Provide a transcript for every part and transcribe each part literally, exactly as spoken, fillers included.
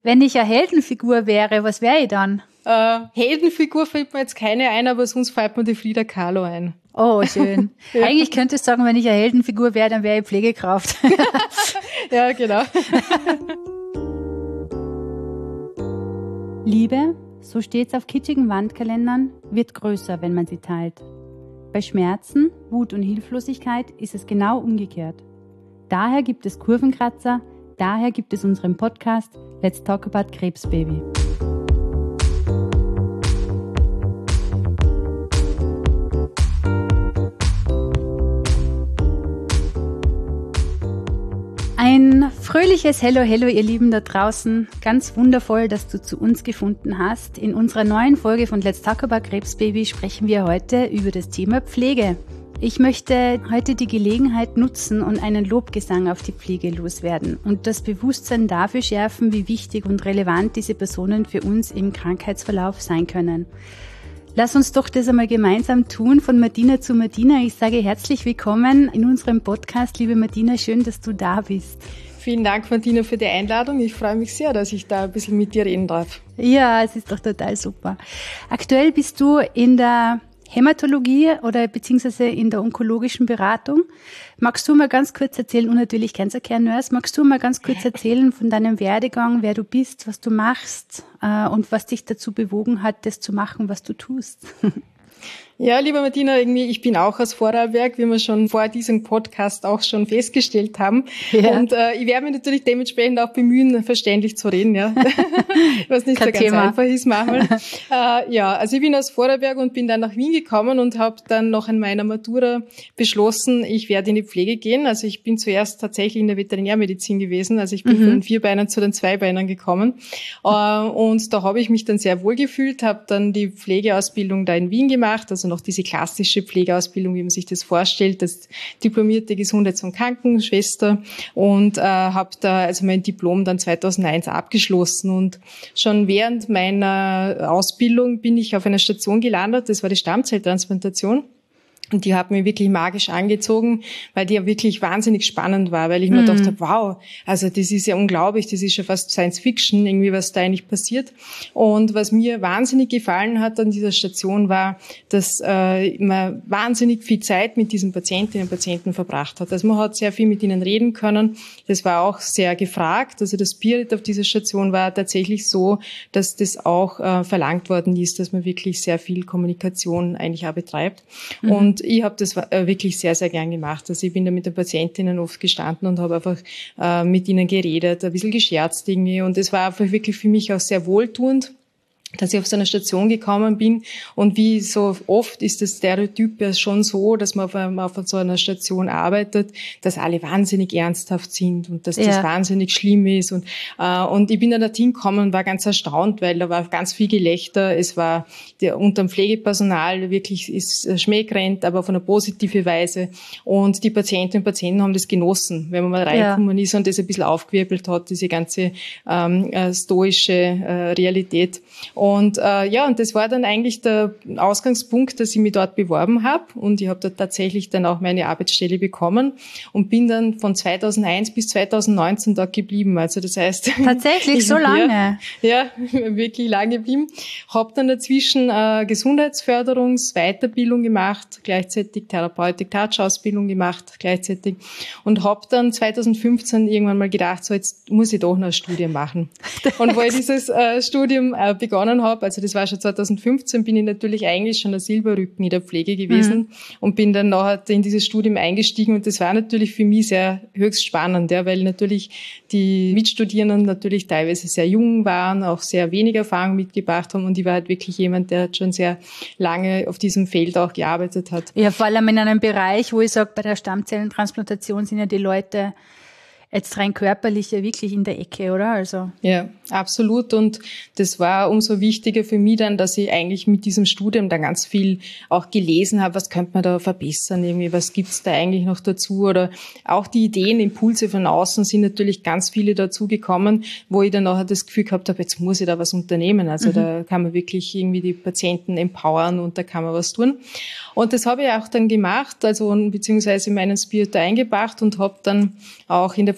Wenn ich eine Heldenfigur wäre, was wäre ich dann? Äh, Heldenfigur fällt mir jetzt keine ein, aber sonst fällt mir die Frida Kahlo ein. Oh, schön. Ja. Eigentlich könnte ich sagen, wenn ich eine Heldenfigur wäre, dann wäre ich Pflegekraft. Ja, genau. Liebe, so steht's auf kitschigen Wandkalendern, wird größer, wenn man sie teilt. Bei Schmerzen, Wut und Hilflosigkeit ist es genau umgekehrt. Daher gibt es Kurvenkratzer, daher gibt es unseren Podcast Let's Talk About Krebsbaby. Ein fröhliches Hello, Hello, ihr Lieben da draußen. Ganz wundervoll, dass du zu uns gefunden hast. In unserer neuen Folge von Let's Talk About Krebsbaby sprechen wir heute über das Thema Pflege. Ich möchte heute die Gelegenheit nutzen und einen Lobgesang auf die Pflege loswerden und das Bewusstsein dafür schärfen, wie wichtig und relevant diese Personen für uns im Krankheitsverlauf sein können. Lass uns doch das einmal gemeinsam tun, von Martina zu Martina. Ich sage herzlich willkommen in unserem Podcast. Liebe Martina, schön, dass du da bist. Vielen Dank, Martina, für die Einladung. Ich freue mich sehr, dass ich da ein bisschen mit dir reden darf. Ja, es ist doch total super. Aktuell bist du in der Hämatologie oder beziehungsweise in der onkologischen Beratung. Magst du mal ganz kurz erzählen, und natürlich Cancer Care Nurse, magst du mal ganz kurz erzählen von deinem Werdegang, wer du bist, was du machst äh, und was dich dazu bewogen hat, das zu machen, was du tust? Ja, lieber Martina, irgendwie, ich bin auch aus Vorarlberg, wie wir schon vor diesem Podcast auch schon festgestellt haben. Ja. Und äh, ich werde mich natürlich dementsprechend auch bemühen, verständlich zu reden, ja. Was nicht Kein so ganz Thema. Einfach ist manchmal. äh, ja, also ich bin aus Vorarlberg und bin dann nach Wien gekommen und habe dann noch an meiner Matura beschlossen, ich werde in die Pflege gehen. Also ich bin zuerst tatsächlich in der Veterinärmedizin gewesen. Also ich bin mhm. von den Vierbeinern zu den Zweibeinern gekommen. Äh, und da habe ich mich dann sehr wohl gefühlt, habe dann die Pflegeausbildung da in Wien gemacht, also noch diese klassische Pflegeausbildung, wie man sich das vorstellt, das diplomierte Gesundheits- und Krankenschwester, und äh, habe da also mein Diplom dann zweitausendeins abgeschlossen. Und schon während meiner Ausbildung bin ich auf einer Station gelandet, das war die Stammzelltransplantation. Und die hat mich wirklich magisch angezogen, weil die ja wirklich wahnsinnig spannend war, weil ich mir mm. gedacht habe, wow, also das ist ja unglaublich, das ist schon fast Science Fiction, irgendwie, was da eigentlich passiert. Und was mir wahnsinnig gefallen hat an dieser Station war, dass äh, man wahnsinnig viel Zeit mit diesen Patientinnen und Patienten verbracht hat. Also man hat sehr viel mit ihnen reden können. Das war auch sehr gefragt. Also der Spirit auf dieser Station war tatsächlich so, dass das auch äh, verlangt worden ist, dass man wirklich sehr viel Kommunikation eigentlich auch betreibt. Mm. Und ich habe das wirklich sehr, sehr gern gemacht. Also ich bin da mit den Patientinnen oft gestanden und habe einfach äh, mit ihnen geredet, ein bisschen gescherzt irgendwie. Und es war einfach wirklich für mich auch sehr wohltuend, dass ich auf so eine Station gekommen bin. Und wie so oft ist das Stereotyp ja schon so, dass man auf, auf so einer Station arbeitet, dass alle wahnsinnig ernsthaft sind und dass ja. das wahnsinnig schlimm ist. Und, äh, und ich bin dann dorthin gekommen und war ganz erstaunt, weil da war ganz viel Gelächter. Es war der, unter dem Pflegepersonal wirklich ist schmähkrennt, aber auf eine positive Weise. Und die Patientinnen und Patienten haben das genossen, wenn man mal reingekommen ja. ist und das ein bisschen aufgewirbelt hat, diese ganze ähm, äh, stoische äh, Realität. Und äh, ja, und das war dann eigentlich der Ausgangspunkt, dass ich mich dort beworben habe. Und ich habe dort tatsächlich dann auch meine Arbeitsstelle bekommen und bin dann von zweitausendeins bis zweitausendneunzehn dort geblieben. Also das heißt... Tatsächlich so lange? Ja, ja, wirklich lange geblieben. Habe dann dazwischen äh, Gesundheitsförderungs-, Weiterbildung gemacht, gleichzeitig Therapeutik-Touch-Ausbildung gemacht, gleichzeitig. Und habe dann zweitausendfünfzehn irgendwann mal gedacht, so jetzt muss ich doch noch ein Studium machen. Und weil dieses äh, Studium äh, begonnen habe, also das war schon zweitausendfünfzehn, bin ich natürlich eigentlich schon ein Silberrücken in der Pflege gewesen mhm. und bin dann nachher in dieses Studium eingestiegen, und das war natürlich für mich sehr höchst spannend, ja, weil natürlich die Mitstudierenden natürlich teilweise sehr jung waren, auch sehr wenig Erfahrung mitgebracht haben, und ich war halt wirklich jemand, der schon sehr lange auf diesem Feld auch gearbeitet hat. Ja, vor allem in einem Bereich, wo ich sage, bei der Stammzellentransplantation sind ja die Leute jetzt rein körperlich ja wirklich in der Ecke, oder? Also. Ja, absolut. Und das war umso wichtiger für mich dann, dass ich eigentlich mit diesem Studium dann ganz viel auch gelesen habe, was könnte man da verbessern, irgendwie, was gibt's da eigentlich noch dazu? Oder auch die Ideen, Impulse von außen sind natürlich ganz viele dazu gekommen, wo ich dann nachher das Gefühl gehabt habe, jetzt muss ich da was unternehmen. Also mhm. da kann man wirklich irgendwie die Patienten empowern und da kann man was tun. Und das habe ich auch dann gemacht, also beziehungsweise meinen Spirit da eingebracht und habe dann auch in der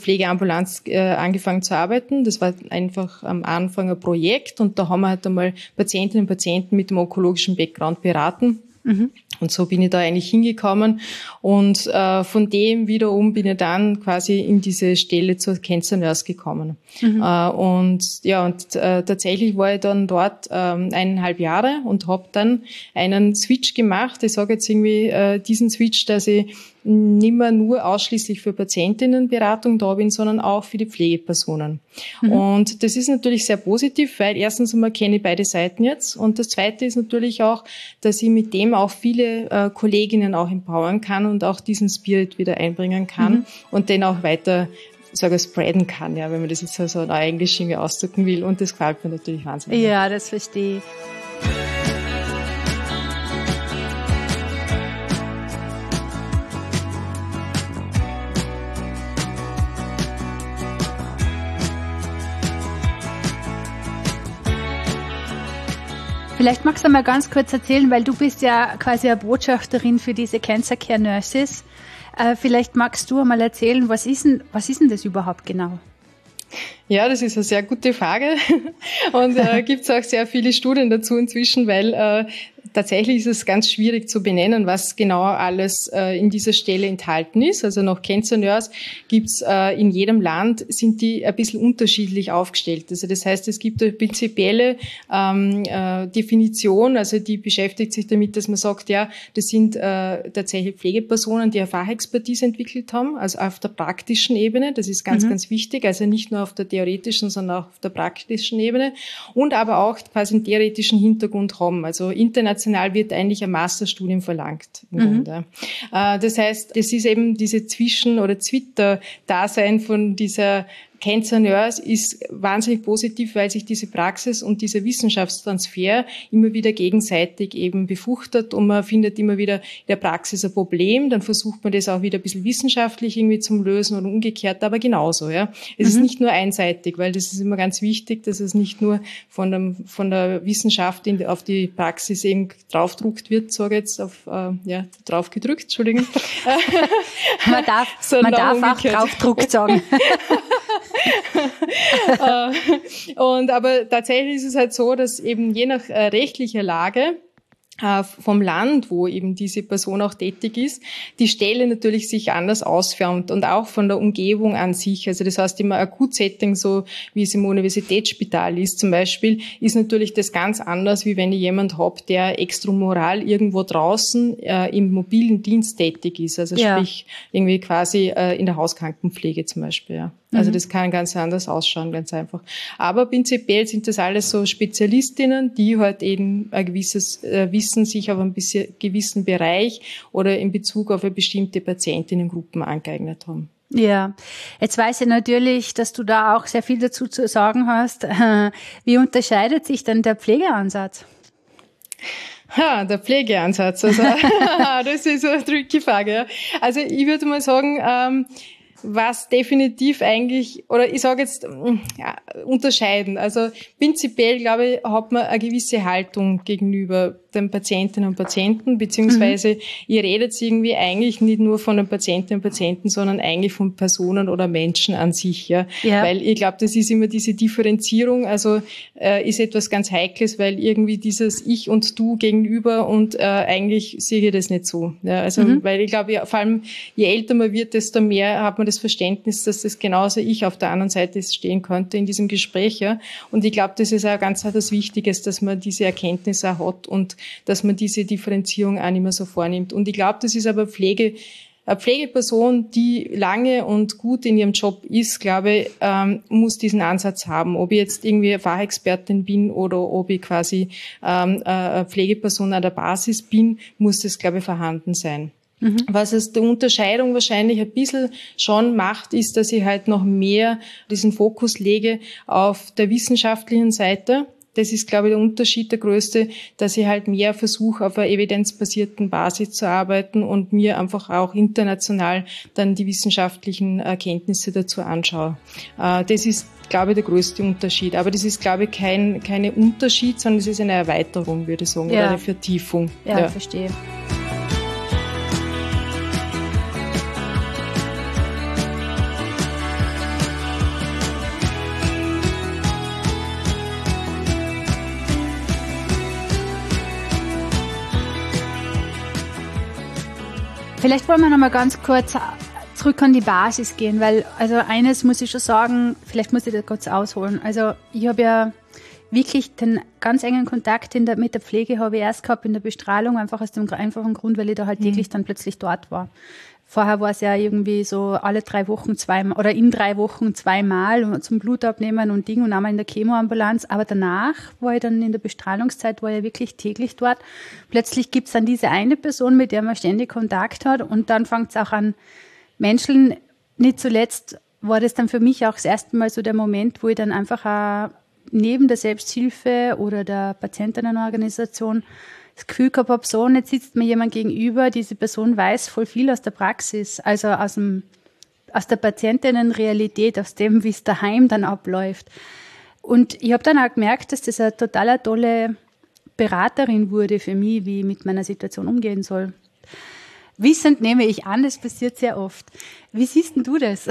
Pflegeambulanz äh, angefangen zu arbeiten. Das war einfach am Anfang ein Projekt und da haben wir halt einmal Patientinnen und Patienten mit dem onkologischen Background beraten. Mhm. Und so bin ich da eigentlich hingekommen und äh, von dem wiederum bin ich dann quasi in diese Stelle zur Cancer Nurse gekommen. Mhm. Äh, und ja, und äh, tatsächlich war ich dann dort ähm, eineinhalb Jahre und habe dann einen Switch gemacht. Ich sage jetzt irgendwie äh, diesen Switch, dass ich nicht mehr nur ausschließlich für Patientinnenberatung da bin, sondern auch für die Pflegepersonen. Mhm. Und das ist natürlich sehr positiv, weil erstens einmal kenne ich beide Seiten jetzt und das Zweite ist natürlich auch, dass ich mit dem auch viele äh, Kolleginnen auch empowern kann und auch diesen Spirit wieder einbringen kann mhm. und den auch weiter sogar spreaden kann, ja, wenn man das jetzt so in Englisch irgendwie ausdrücken will und das gefällt mir natürlich wahnsinnig. Ja, das verstehe ich. Vielleicht magst du mal ganz kurz erzählen, weil du bist ja quasi eine Botschafterin für diese Cancer Care Nurses. Äh, vielleicht magst du mal erzählen, was ist denn, was ist denn das überhaupt genau? Ja, das ist eine sehr gute Frage und äh, gibt es auch sehr viele Studien dazu inzwischen, weil äh, tatsächlich ist es ganz schwierig zu benennen, was genau alles äh, in dieser Stelle enthalten ist. Also nach Cancer Nurse gibt's äh, in jedem Land, sind die ein bisschen unterschiedlich aufgestellt. Also das heißt, es gibt eine prinzipielle ähm, äh, Definition, also die beschäftigt sich damit, dass man sagt, ja, das sind äh, tatsächlich Pflegepersonen, die eine Fachexpertise entwickelt haben, also auf der praktischen Ebene. Das ist ganz, mhm. ganz wichtig. Also nicht nur auf der theoretischen, sondern auch auf der praktischen Ebene und aber auch quasi einen theoretischen Hintergrund haben. Also international wird eigentlich ein Masterstudium verlangt. Im mhm. Grunde. Äh, das heißt, das ist eben diese Zwischen- oder Zwitter-Dasein von dieser Cancer Nurse ist wahnsinnig positiv, weil sich diese Praxis und dieser Wissenschaftstransfer immer wieder gegenseitig eben befruchtet und man findet immer wieder in der Praxis ein Problem, dann versucht man das auch wieder ein bisschen wissenschaftlich irgendwie zum Lösen oder umgekehrt, aber genauso, ja. Es mhm. ist nicht nur einseitig, weil das ist immer ganz wichtig, dass es nicht nur von der, von der Wissenschaft in, auf die Praxis eben draufgedruckt wird, sage ich jetzt auf, äh, ja, draufgedrückt, Entschuldigung. Man darf, man darf auch draufgedruckt sagen. Und aber tatsächlich ist es halt so, dass eben je nach äh, rechtlicher Lage äh, vom Land, wo eben diese Person auch tätig ist, die Stelle natürlich sich anders ausformt und auch von der Umgebung an sich. Also das heißt immer Akutsetting, so wie es im Universitätsspital ist zum Beispiel, ist natürlich das ganz anders, wie wenn ich jemand habe, der extramural irgendwo draußen äh, im mobilen Dienst tätig ist. Also ja. sprich irgendwie quasi äh, in der Hauskrankenpflege zum Beispiel, ja. Also das kann ganz anders ausschauen, ganz einfach. Aber prinzipiell sind das alles so Spezialistinnen, die halt eben ein gewisses äh, Wissen sich auf einen bisschen, gewissen Bereich oder in Bezug auf eine bestimmte Patientinnengruppen angeeignet haben. Ja, jetzt weiß ich natürlich, dass du da auch sehr viel dazu zu sagen hast. Wie unterscheidet sich denn der Pflegeansatz? Ha, der Pflegeansatz. Also, das ist so eine tricky Frage. Ja. Also ich würde mal sagen, ähm, was definitiv eigentlich, oder ich sage jetzt, ja, unterscheiden. Also prinzipiell, glaube ich, hat man eine gewisse Haltung gegenüber den Patientinnen und Patienten, beziehungsweise mhm. ihr redet irgendwie eigentlich nicht nur von den Patientinnen und Patienten, sondern eigentlich von Personen oder Menschen an sich, ja. ja. Weil ich glaube, das ist immer diese Differenzierung, also äh, ist etwas ganz Heikles, weil irgendwie dieses Ich und Du gegenüber und äh, eigentlich sehe ich das nicht so. Ja, also mhm. weil ich glaube, ja, vor allem je älter man wird, desto mehr hat man das Verständnis, dass das genauso ich auf der anderen Seite stehen könnte in diesem Gespräch, ja. Und ich glaube, das ist auch ganz etwas Wichtiges, dass man diese Erkenntnis auch hat und dass man diese Differenzierung auch nicht mehr so vornimmt. Und ich glaube, das ist aber Pflege, eine Pflegeperson, die lange und gut in ihrem Job ist, glaube ich, ähm, muss diesen Ansatz haben. Ob ich jetzt irgendwie Fachexpertin bin oder ob ich quasi ähm, eine Pflegeperson an der Basis bin, muss das, glaube ich, vorhanden sein. Mhm. Was es der Unterscheidung wahrscheinlich ein bisschen schon macht, ist, dass ich halt noch mehr diesen Fokus lege auf der wissenschaftlichen Seite. Das ist, glaube ich, der Unterschied, der größte, dass ich halt mehr versuche, auf einer evidenzbasierten Basis zu arbeiten und mir einfach auch international dann die wissenschaftlichen Erkenntnisse dazu anschaue. Das ist, glaube ich, der größte Unterschied. Aber das ist, glaube ich, kein keine Unterschied, sondern es ist eine Erweiterung, würde ich sagen, ja. oder eine Vertiefung. Ja, ja. verstehe. Vielleicht wollen wir noch mal ganz kurz zurück an die Basis gehen, weil also eines muss ich schon sagen, vielleicht muss ich das kurz ausholen. Also ich habe ja wirklich den ganz engen Kontakt in der, mit der Pflege habe ich erst gehabt in der Bestrahlung, einfach aus dem einfachen Grund, weil ich da halt mhm. täglich dann plötzlich dort war. Vorher war es ja irgendwie so alle drei Wochen zweimal oder in drei Wochen zweimal zum Blutabnehmen und Ding und einmal in der Chemoambulanz. Aber danach war ich dann in der Bestrahlungszeit, war ich wirklich täglich dort. Plötzlich gibt es dann diese eine Person, mit der man ständig Kontakt hat und dann fängt es auch an Menschen. Nicht zuletzt war das dann für mich auch das erste Mal so der Moment, wo ich dann einfach auch neben der Selbsthilfe oder der Patientinnenorganisation das Gefühl gehabt habe, so, und jetzt sitzt mir jemand gegenüber, diese Person weiß voll viel aus der Praxis, also aus dem, aus der Patientinnenrealität, aus dem, wie es daheim dann abläuft. Und ich habe dann auch gemerkt, dass das eine total tolle Beraterin wurde für mich, wie ich mit meiner Situation umgehen soll. Wissend nehme ich an, das passiert sehr oft. Wie siehst denn du das?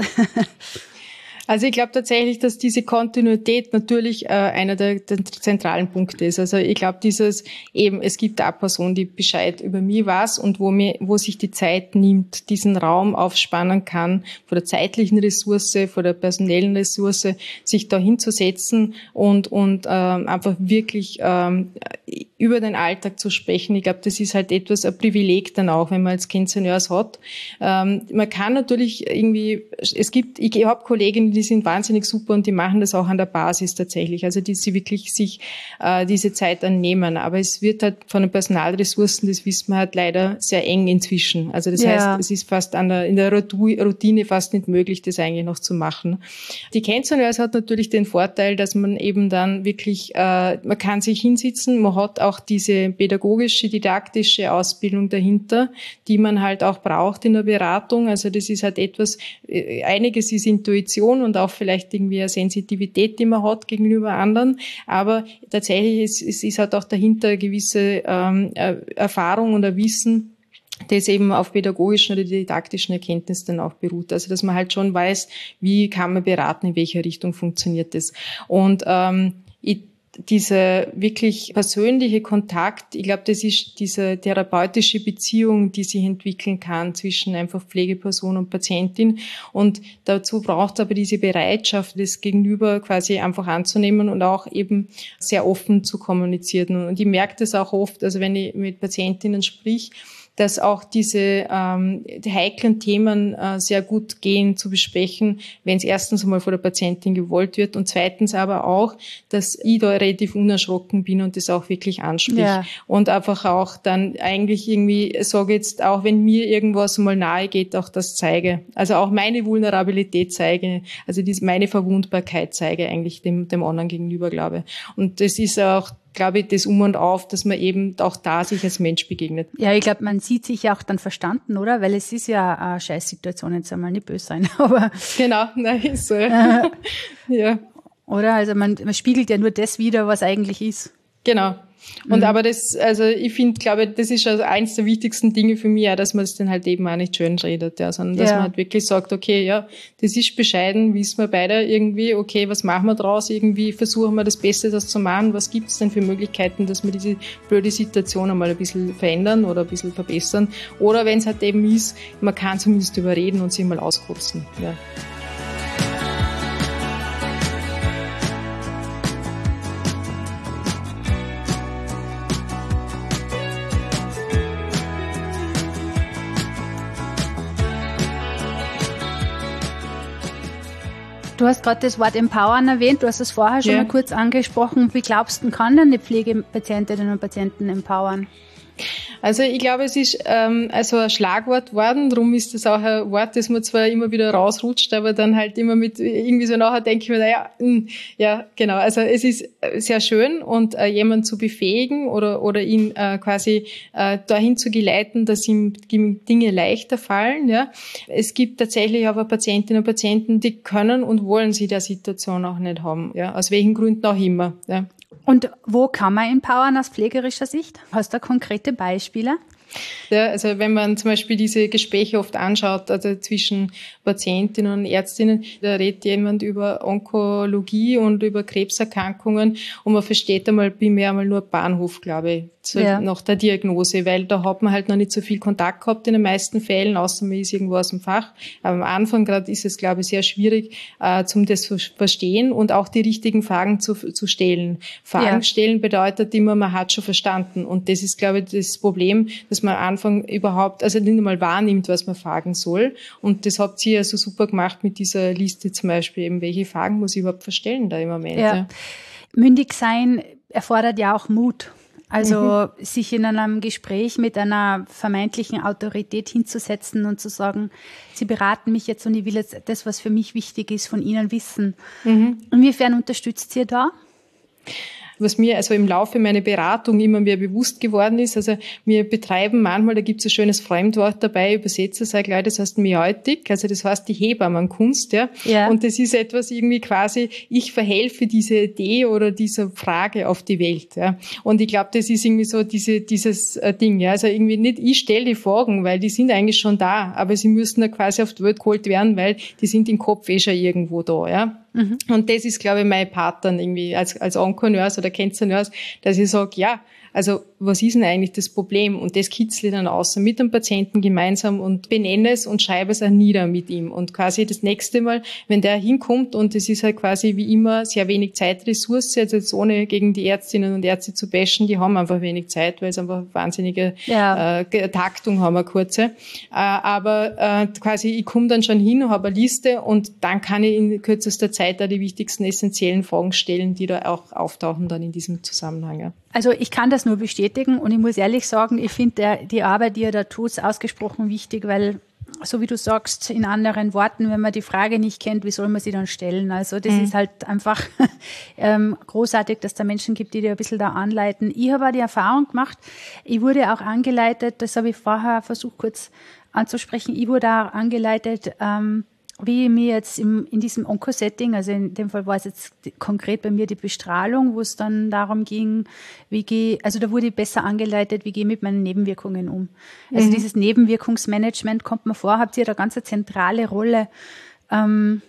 Also ich glaube tatsächlich, dass diese Kontinuität natürlich äh, einer der, der zentralen Punkte ist. Also ich glaube, dieses eben, es gibt eine Person, die Bescheid über mich weiß und wo mir, wo sich die Zeit nimmt, diesen Raum aufspannen kann, von der zeitlichen Ressource, von der personellen Ressource, sich da hinzusetzen und und ähm, einfach wirklich ähm, über den Alltag zu sprechen. Ich glaube, das ist halt etwas ein Privileg dann auch, wenn man als Kindseniors hat. Ähm, man kann natürlich irgendwie, es gibt, ich habe Kolleginnen, die sind wahnsinnig super und die machen das auch an der Basis tatsächlich, also die sie wirklich sich äh, diese Zeit annehmen. Aber es wird halt von den Personalressourcen, das wissen wir halt leider sehr eng inzwischen. Also das ja. heißt, es ist fast an der, in der Routine fast nicht möglich, das eigentlich noch zu machen. Die Kindseniors hat natürlich den Vorteil, dass man eben dann wirklich, äh, man kann sich hinsitzen, man hat auch diese pädagogische, didaktische Ausbildung dahinter, die man halt auch braucht in der Beratung. Also das ist halt etwas, äh, einiges ist Intuition und auch vielleicht irgendwie eine Sensitivität, die man hat gegenüber anderen. Aber tatsächlich ist, ist, ist halt auch dahinter eine gewisse ähm, Erfahrung und ein Wissen, das eben auf pädagogischen oder didaktischen Erkenntnissen dann auch beruht. Also dass man halt schon weiß, wie kann man beraten, in welcher Richtung funktioniert das. Und ähm, ich dieser wirklich persönliche Kontakt, ich glaube, das ist diese therapeutische Beziehung, die sich entwickeln kann zwischen einfach Pflegeperson und Patientin. Und dazu braucht es aber diese Bereitschaft, das Gegenüber quasi einfach anzunehmen und auch eben sehr offen zu kommunizieren. Und ich merke das auch oft, also wenn ich mit Patientinnen sprich, dass auch diese ähm, die heiklen Themen äh, sehr gut gehen zu besprechen, wenn es erstens einmal von der Patientin gewollt wird und zweitens aber auch, dass ich da relativ unerschrocken bin und das auch wirklich anspricht. Ja. Und einfach auch dann eigentlich irgendwie sage jetzt, auch wenn mir irgendwas mal nahe geht, auch das zeige. Also auch meine Vulnerabilität zeige, also diese, meine Verwundbarkeit zeige eigentlich dem, dem anderen gegenüber, glaube ich. Und das ist auch, glaube ich, das Um und Auf, dass man eben auch da sich als Mensch begegnet. Ja, ich glaube, man sieht sich ja auch dann verstanden, oder? Weil es ist ja eine Scheißsituation, jetzt einmal nicht böse sein. Aber genau, nein, ist so. Äh, ja. Oder? Also man, man spiegelt ja nur das wider, was eigentlich ist. Genau. Und mhm. aber das, also ich finde, glaube, das ist also eins der wichtigsten Dinge für mich, ja, dass man es dann halt eben auch nicht schön redet, ja, sondern dass ja. man halt wirklich sagt, okay, ja, das ist bescheiden, wissen wir beide irgendwie, okay, was machen wir draus, irgendwie versuchen wir das Beste das zu machen, was gibt es denn für Möglichkeiten, dass wir diese blöde Situation einmal ein bisschen verändern oder ein bisschen verbessern, oder wenn es halt eben ist, man kann zumindest überreden und sich mal auskotzen, ja. Du hast gerade das Wort Empowern erwähnt, du hast es vorher schon ja. mal kurz angesprochen. Wie glaubst du, kann denn die Pflegepatientinnen und Patienten empowern? Also ich glaube, es ist ähm, also ein Schlagwort worden, darum ist das auch ein Wort, das man zwar immer wieder rausrutscht, aber dann halt immer mit irgendwie so nachher denke ich mir, naja, ja, genau, also es ist sehr schön und äh, jemanden zu befähigen oder oder ihn äh, quasi äh, dahin zu geleiten, dass ihm Dinge leichter fallen, ja. Es gibt tatsächlich aber Patientinnen und Patienten, die können und wollen sie der Situation auch nicht haben, ja, aus welchen Gründen auch immer, ja. Und wo kann man empowern aus pflegerischer Sicht? Hast du da konkrete Beispiele? Ja, also wenn man zum Beispiel diese Gespräche oft anschaut, also zwischen Patientinnen und Ärztinnen, da redet jemand über Onkologie und über Krebserkrankungen und man versteht einmal primär einmal nur Bahnhof, glaube ich, zu, ja. nach der Diagnose, weil da hat man halt noch nicht so viel Kontakt gehabt in den meisten Fällen, außer man ist irgendwo aus dem Fach. Aber am Anfang gerade ist es, glaube ich, sehr schwierig, äh, zum das zu verstehen und auch die richtigen Fragen zu, zu stellen. Fragen ja. stellen bedeutet immer, man hat schon verstanden und das ist, glaube ich, das Problem, dass man am Anfang überhaupt, also nicht einmal wahrnimmt, was man fragen soll. Und das habt ihr ja so super gemacht mit dieser Liste zum Beispiel, eben welche Fragen muss ich überhaupt verstellen da im Moment. Ja. Ja. Mündig sein erfordert ja auch Mut. Also mhm. sich in einem Gespräch mit einer vermeintlichen Autorität hinzusetzen und zu sagen, Sie beraten mich jetzt und ich will jetzt das, was für mich wichtig ist, von Ihnen wissen. Mhm. Inwiefern unterstützt ihr da? Was mir also im Laufe meiner Beratung immer mehr bewusst geworden ist, also wir betreiben manchmal, da gibt es ein schönes Fremdwort dabei, übersetze sage ich, das heißt Meutik, also das heißt die Hebammenkunst, ja? Ja. Und das ist etwas irgendwie quasi, ich verhelfe diese Idee oder dieser Frage auf die Welt, ja. Und ich glaube, das ist irgendwie so diese, dieses Ding, ja. Also irgendwie nicht, ich stelle die Fragen, weil die sind eigentlich schon da, aber sie müssen ja quasi auf die Welt geholt werden, weil die sind im Kopf eh schon irgendwo da, ja. Mhm. Und das ist, glaube ich, mein Part dann irgendwie als, als Onko-Nurse oder Cancer-Nurse, dass ich sage, ja, also was ist denn eigentlich das Problem? Und das kitzle ich dann aus mit dem Patienten gemeinsam und benenne es und schreibe es auch nieder mit ihm. Und quasi das nächste Mal, wenn der hinkommt und es ist halt quasi wie immer sehr wenig Zeitressource, also jetzt ohne gegen die Ärztinnen und Ärzte zu bashen, die haben einfach wenig Zeit, weil es einfach wahnsinnige ja. äh, Taktung haben, eine kurze. Äh, aber äh, quasi ich komme dann schon hin, habe eine Liste und dann kann ich in kürzester Zeit da die wichtigsten essentiellen Fragen stellen, die da auch auftauchen dann in diesem Zusammenhang. Ja. Also ich kann das nur bestätigen und ich muss ehrlich sagen, ich finde die Arbeit, die ihr da tut, ausgesprochen wichtig, weil, so wie du sagst, in anderen Worten, wenn man die Frage nicht kennt, wie soll man sie dann stellen? Also das mhm. ist halt einfach ähm, großartig, dass da Menschen gibt, die dir ein bisschen da anleiten. Ich habe auch die Erfahrung gemacht, ich wurde auch angeleitet, das habe ich vorher versucht kurz anzusprechen, ich wurde auch angeleitet, ähm, wie ich mir jetzt im, in diesem Onko-Setting, also in dem Fall war es jetzt konkret bei mir die Bestrahlung, wo es dann darum ging, wie gehe, also da wurde ich besser angeleitet, wie gehe ich mit meinen Nebenwirkungen um. Also mhm. dieses Nebenwirkungsmanagement kommt mir vor, habt ihr da ganz eine zentrale Rolle, ähm,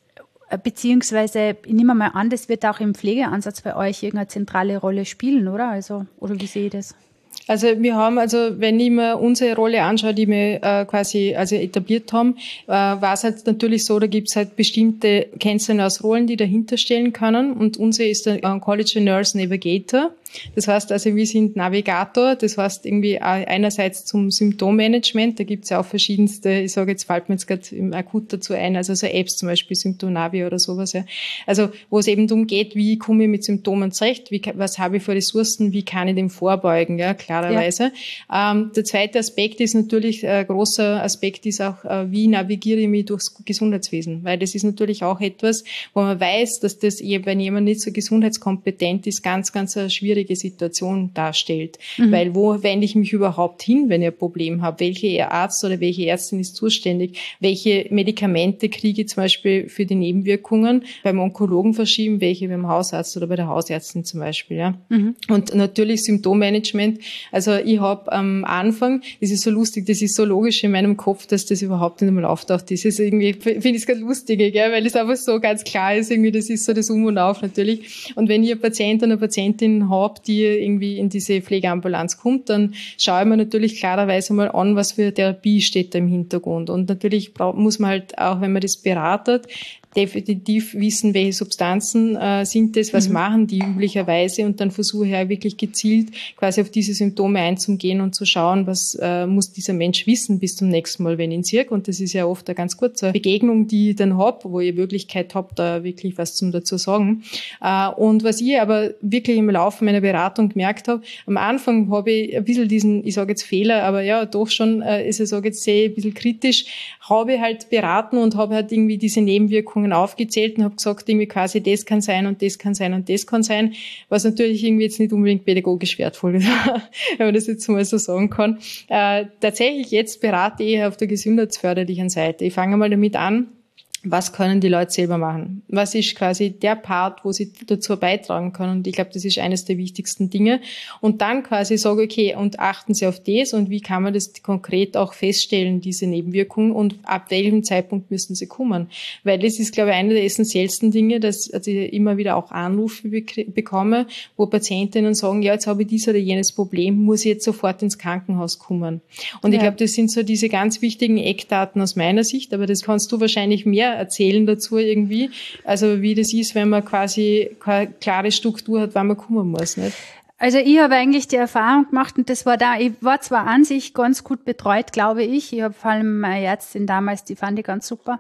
beziehungsweise, ich nehme mal an, das wird auch im Pflegeansatz bei euch irgendeine zentrale Rolle spielen, oder? Also, oder wie sehe ich das? Also wir haben, also wenn ich mir unsere Rolle anschaue, die wir äh, quasi also etabliert haben, äh, war es halt natürlich so, da gibt es halt bestimmte Cancer-Nurse-Rollen, die dahinter stellen können und unsere ist der Oncology Nurse Navigator. Das heißt also, wir sind Navigator, das heißt irgendwie einerseits zum Symptommanagement, da gibt es ja auch verschiedenste, ich sage jetzt, fällt mir jetzt gerade akut dazu ein, also so Apps zum Beispiel, Symptomnavi oder sowas, ja. Also wo es eben darum geht, wie komme ich mit Symptomen zurecht, wie, was habe ich für Ressourcen, wie kann ich dem vorbeugen, ja, klarerweise. Ja. Ähm, der zweite Aspekt ist natürlich, ein großer Aspekt ist auch, äh, wie navigiere ich mich durchs Gesundheitswesen, weil das ist natürlich auch etwas, wo man weiß, dass das, wenn jemand nicht so gesundheitskompetent ist, ganz, ganz eine schwierige Situation darstellt. Mhm. Weil wo wende ich mich überhaupt hin, wenn ich ein Problem habe? Welcher Arzt oder welche Ärztin ist zuständig? Welche Medikamente kriege ich zum Beispiel für die Nebenwirkungen beim Onkologen verschieben? Welche beim Hausarzt oder bei der Hausärztin zum Beispiel? Ja? Mhm. Und natürlich Symptommanagement. Also ich habe am Anfang, das ist so lustig, das ist so logisch in meinem Kopf, dass das überhaupt nicht einmal auftaucht. Das ist irgendwie, finde ich es ganz lustig, gell? Weil es einfach so ganz klar ist, irgendwie, das ist so das Um und Auf natürlich. Und wenn ich einen Patient oder eine Patientin habe, die irgendwie in diese Pflegeambulanz kommt, dann schaue ich mir natürlich klarerweise mal an, was für Therapie steht da im Hintergrund. Und natürlich muss man halt auch, wenn man das beratet, definitiv wissen, welche Substanzen äh, sind das, was mhm. machen die üblicherweise und dann versuche ich ja wirklich gezielt quasi auf diese Symptome einzugehen und zu schauen, was äh, muss dieser Mensch wissen bis zum nächsten Mal, wenn ich ihn sehe. Und das ist ja oft eine ganz kurze Begegnung, die ich dann habe, wo ich Möglichkeit habe, da wirklich was zum dazu sagen. Äh, und was ich aber wirklich im Laufe meiner Beratung gemerkt habe, am Anfang habe ich ein bisschen diesen, ich sage jetzt Fehler, aber ja, doch schon, äh, ist ich sage jetzt sehr ein bisschen kritisch, habe ich halt beraten und habe halt irgendwie diese Nebenwirkungen aufgezählt und habe gesagt, irgendwie quasi das kann sein und das kann sein und das kann sein, was natürlich irgendwie jetzt nicht unbedingt pädagogisch wertvoll ist, wenn man das jetzt mal so sagen kann. Äh, tatsächlich jetzt berate ich auf der gesundheitsförderlichen Seite. Ich fange mal damit an, was können die Leute selber machen? Was ist quasi der Part, wo sie dazu beitragen können? Und ich glaube, das ist eines der wichtigsten Dinge. Und dann quasi sage, okay, und achten Sie auf das und wie kann man das konkret auch feststellen, diese Nebenwirkungen und ab welchem Zeitpunkt müssen sie kommen? Weil das ist, glaube ich, eine der essentiellsten Dinge, dass also ich immer wieder auch Anrufe bekomme, wo Patientinnen sagen, ja, jetzt habe ich dies oder jenes Problem, muss ich jetzt sofort ins Krankenhaus kommen. Und ja. ich glaube, das sind so diese ganz wichtigen Eckdaten aus meiner Sicht, aber das kannst du wahrscheinlich mehr erzählen dazu irgendwie, also wie das ist, wenn man quasi keine klare Struktur hat, wann man kommen muss, nicht? Also ich habe eigentlich die Erfahrung gemacht und das war da, ich war zwar an sich ganz gut betreut, glaube ich, ich habe vor allem meine Ärztin damals, die fand ich ganz super,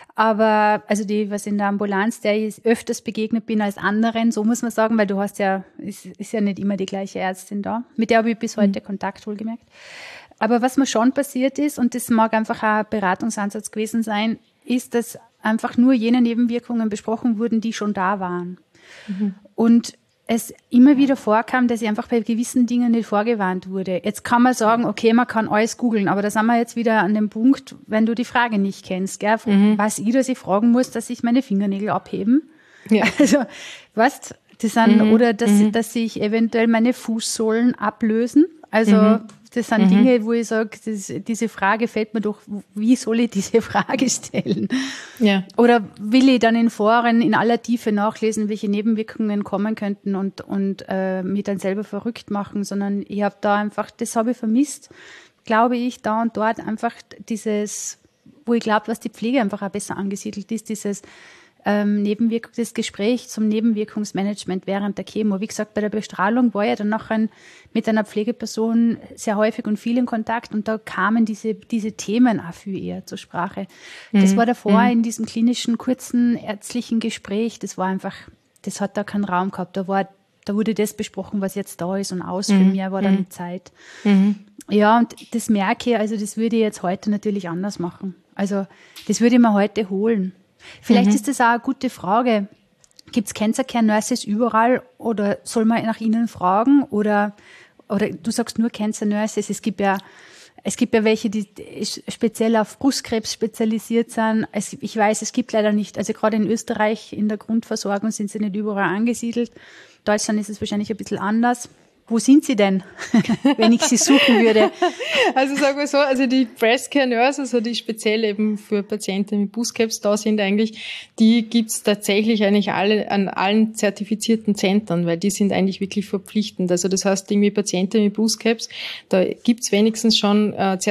aber also die, was in der Ambulanz, der ich öfters begegnet bin als anderen, so muss man sagen, weil du hast ja, ist, ist ja nicht immer die gleiche Ärztin da, mit der habe ich bis heute mhm. Kontakt wohlgemerkt. Aber was mir schon passiert ist, und das mag einfach auch ein Beratungsansatz gewesen sein, ist, dass einfach nur jene Nebenwirkungen besprochen wurden, die schon da waren. Mhm. Und es immer wieder vorkam, dass ich einfach bei gewissen Dingen nicht vorgewarnt wurde. Jetzt kann man sagen, okay, man kann alles googeln, aber da sind wir jetzt wieder an dem Punkt, wenn du die Frage nicht kennst, gell? Mhm. Weiß ich, dass ich fragen muss, dass sich meine Fingernägel abheben? Ja. Also, weißt, das sind, mhm. oder dass, mhm. dass sich eventuell meine Fußsohlen ablösen. Also, mhm. das sind mhm. Dinge, wo ich sage, das, diese Frage fällt mir doch, wie soll ich diese Frage stellen? Ja. Oder will ich dann in Foren in aller Tiefe nachlesen, welche Nebenwirkungen kommen könnten und, und äh, mich dann selber verrückt machen, sondern ich habe da einfach, das habe ich vermisst, glaube ich, da und dort einfach dieses, wo ich glaube, was die Pflege einfach auch besser angesiedelt ist, dieses Ähm, Nebenwirkung, das Gespräch zum Nebenwirkungsmanagement während der Chemo. Wie gesagt, bei der Bestrahlung war ja dann nachher mit einer Pflegeperson sehr häufig und viel in Kontakt und da kamen diese, diese Themen auch viel eher zur Sprache. Mhm. Das war davor mhm. in diesem klinischen, kurzen, ärztlichen Gespräch, das war einfach, das hat da keinen Raum gehabt. Da war, da wurde das besprochen, was jetzt da ist und aus, mhm. für mehr war dann mhm. Zeit. Mhm. Ja, und das merke ich, also das würde ich jetzt heute natürlich anders machen. Also, das würde ich mir heute holen. Vielleicht mhm. ist das auch eine gute Frage. Gibt es Cancer Care Nurses überall oder soll man nach ihnen fragen? Oder, oder du sagst nur Cancer Nurses. Es gibt ja, es gibt ja welche, die speziell auf Brustkrebs spezialisiert sind. Es, ich weiß, es gibt leider nicht, also gerade in Österreich in der Grundversorgung sind sie nicht überall angesiedelt. In Deutschland ist es wahrscheinlich ein bisschen anders. Wo sind sie denn, wenn ich sie suchen würde? Also sagen wir so, also die Breast Care Nurses, also die speziell eben für Patienten mit Brustkrebs da sind eigentlich, die gibt's tatsächlich eigentlich alle an allen zertifizierten Zentren, weil die sind eigentlich wirklich verpflichtend. Also das heißt, irgendwie Patienten mit Brustkrebs, da gibt's wenigstens schon äh,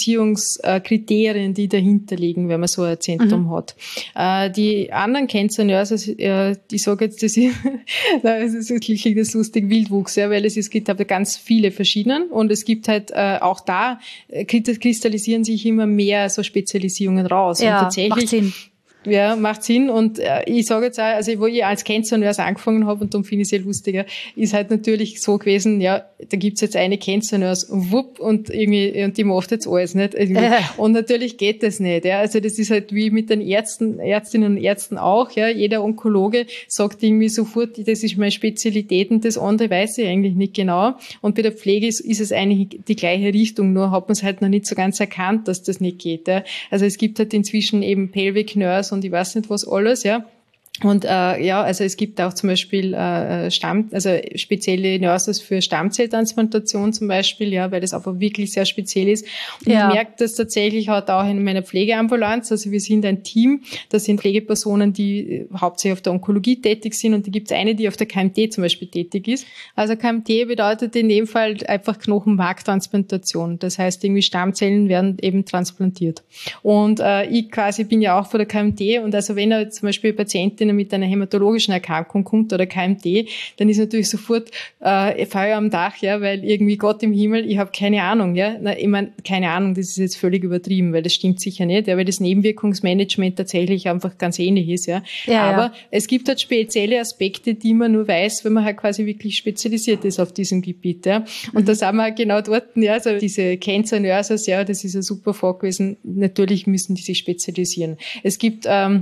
Zertifizierungskriterien, die dahinter liegen, wenn man so ein Zentrum mhm. hat. Äh, die anderen Cancer Nurses, äh, die sagen jetzt, das ist, das ist wirklich das lustig Wildwuchs, ja, weil es ist Es gibt aber ganz viele verschiedene und es gibt halt äh, auch da äh, kristallisieren sich immer mehr so Spezialisierungen raus. Ja, und tatsächlich, macht Sinn. Ja, macht Sinn. Und äh, ich sage jetzt auch, also wo ich als Cancer Nurse angefangen habe, und darum finde ich es sehr lustiger, ist halt natürlich so gewesen, ja, da gibt's jetzt eine Cancer Nurse, wupp, und irgendwie, und die macht jetzt alles, nicht? Äh. Und natürlich geht das nicht, ja. Also das ist halt wie mit den Ärzten, Ärztinnen und Ärzten auch, ja. Jeder Onkologe sagt irgendwie sofort, das ist meine Spezialität und das andere weiß ich eigentlich nicht genau. Und bei der Pflege ist, ist es eigentlich die gleiche Richtung, nur hat man es halt noch nicht so ganz erkannt, dass das nicht geht, ja. Also es gibt halt inzwischen eben Pelvic Nurse und ich weiß nicht was alles, ja. Und äh, ja, also es gibt auch zum Beispiel äh, Stamm, also spezielle Nurses für Stammzelltransplantation zum Beispiel, ja, weil das einfach wirklich sehr speziell ist. Und ja. ich merke das tatsächlich halt auch in meiner Pflegeambulanz. Also wir sind ein Team, das sind Pflegepersonen, die hauptsächlich auf der Onkologie tätig sind, und da gibt es eine, die auf der K M T zum Beispiel tätig ist. Also K M T bedeutet in dem Fall einfach Knochenmarktransplantation. Das heißt, irgendwie Stammzellen werden eben transplantiert. Und äh, ich quasi bin ja auch von der K M T, und also wenn er zum Beispiel Patientin mit einer hämatologischen Erkrankung kommt oder K M T, dann ist natürlich sofort äh, Feuer am Dach, ja, weil irgendwie Gott im Himmel, ich habe keine Ahnung, ja. Na, ich meine, keine Ahnung, das ist jetzt völlig übertrieben, weil das stimmt sicher nicht, ja, weil das Nebenwirkungsmanagement tatsächlich einfach ganz ähnlich ist, ja. ja Aber ja. es gibt halt spezielle Aspekte, die man nur weiß, wenn man halt quasi wirklich spezialisiert ist auf diesem Gebiet, ja. Und mhm. da sind wir halt genau dort, ja, also diese Cancer Nurses, ja, das ist ein super Fach gewesen. Natürlich müssen die sich spezialisieren. Es gibt ähm,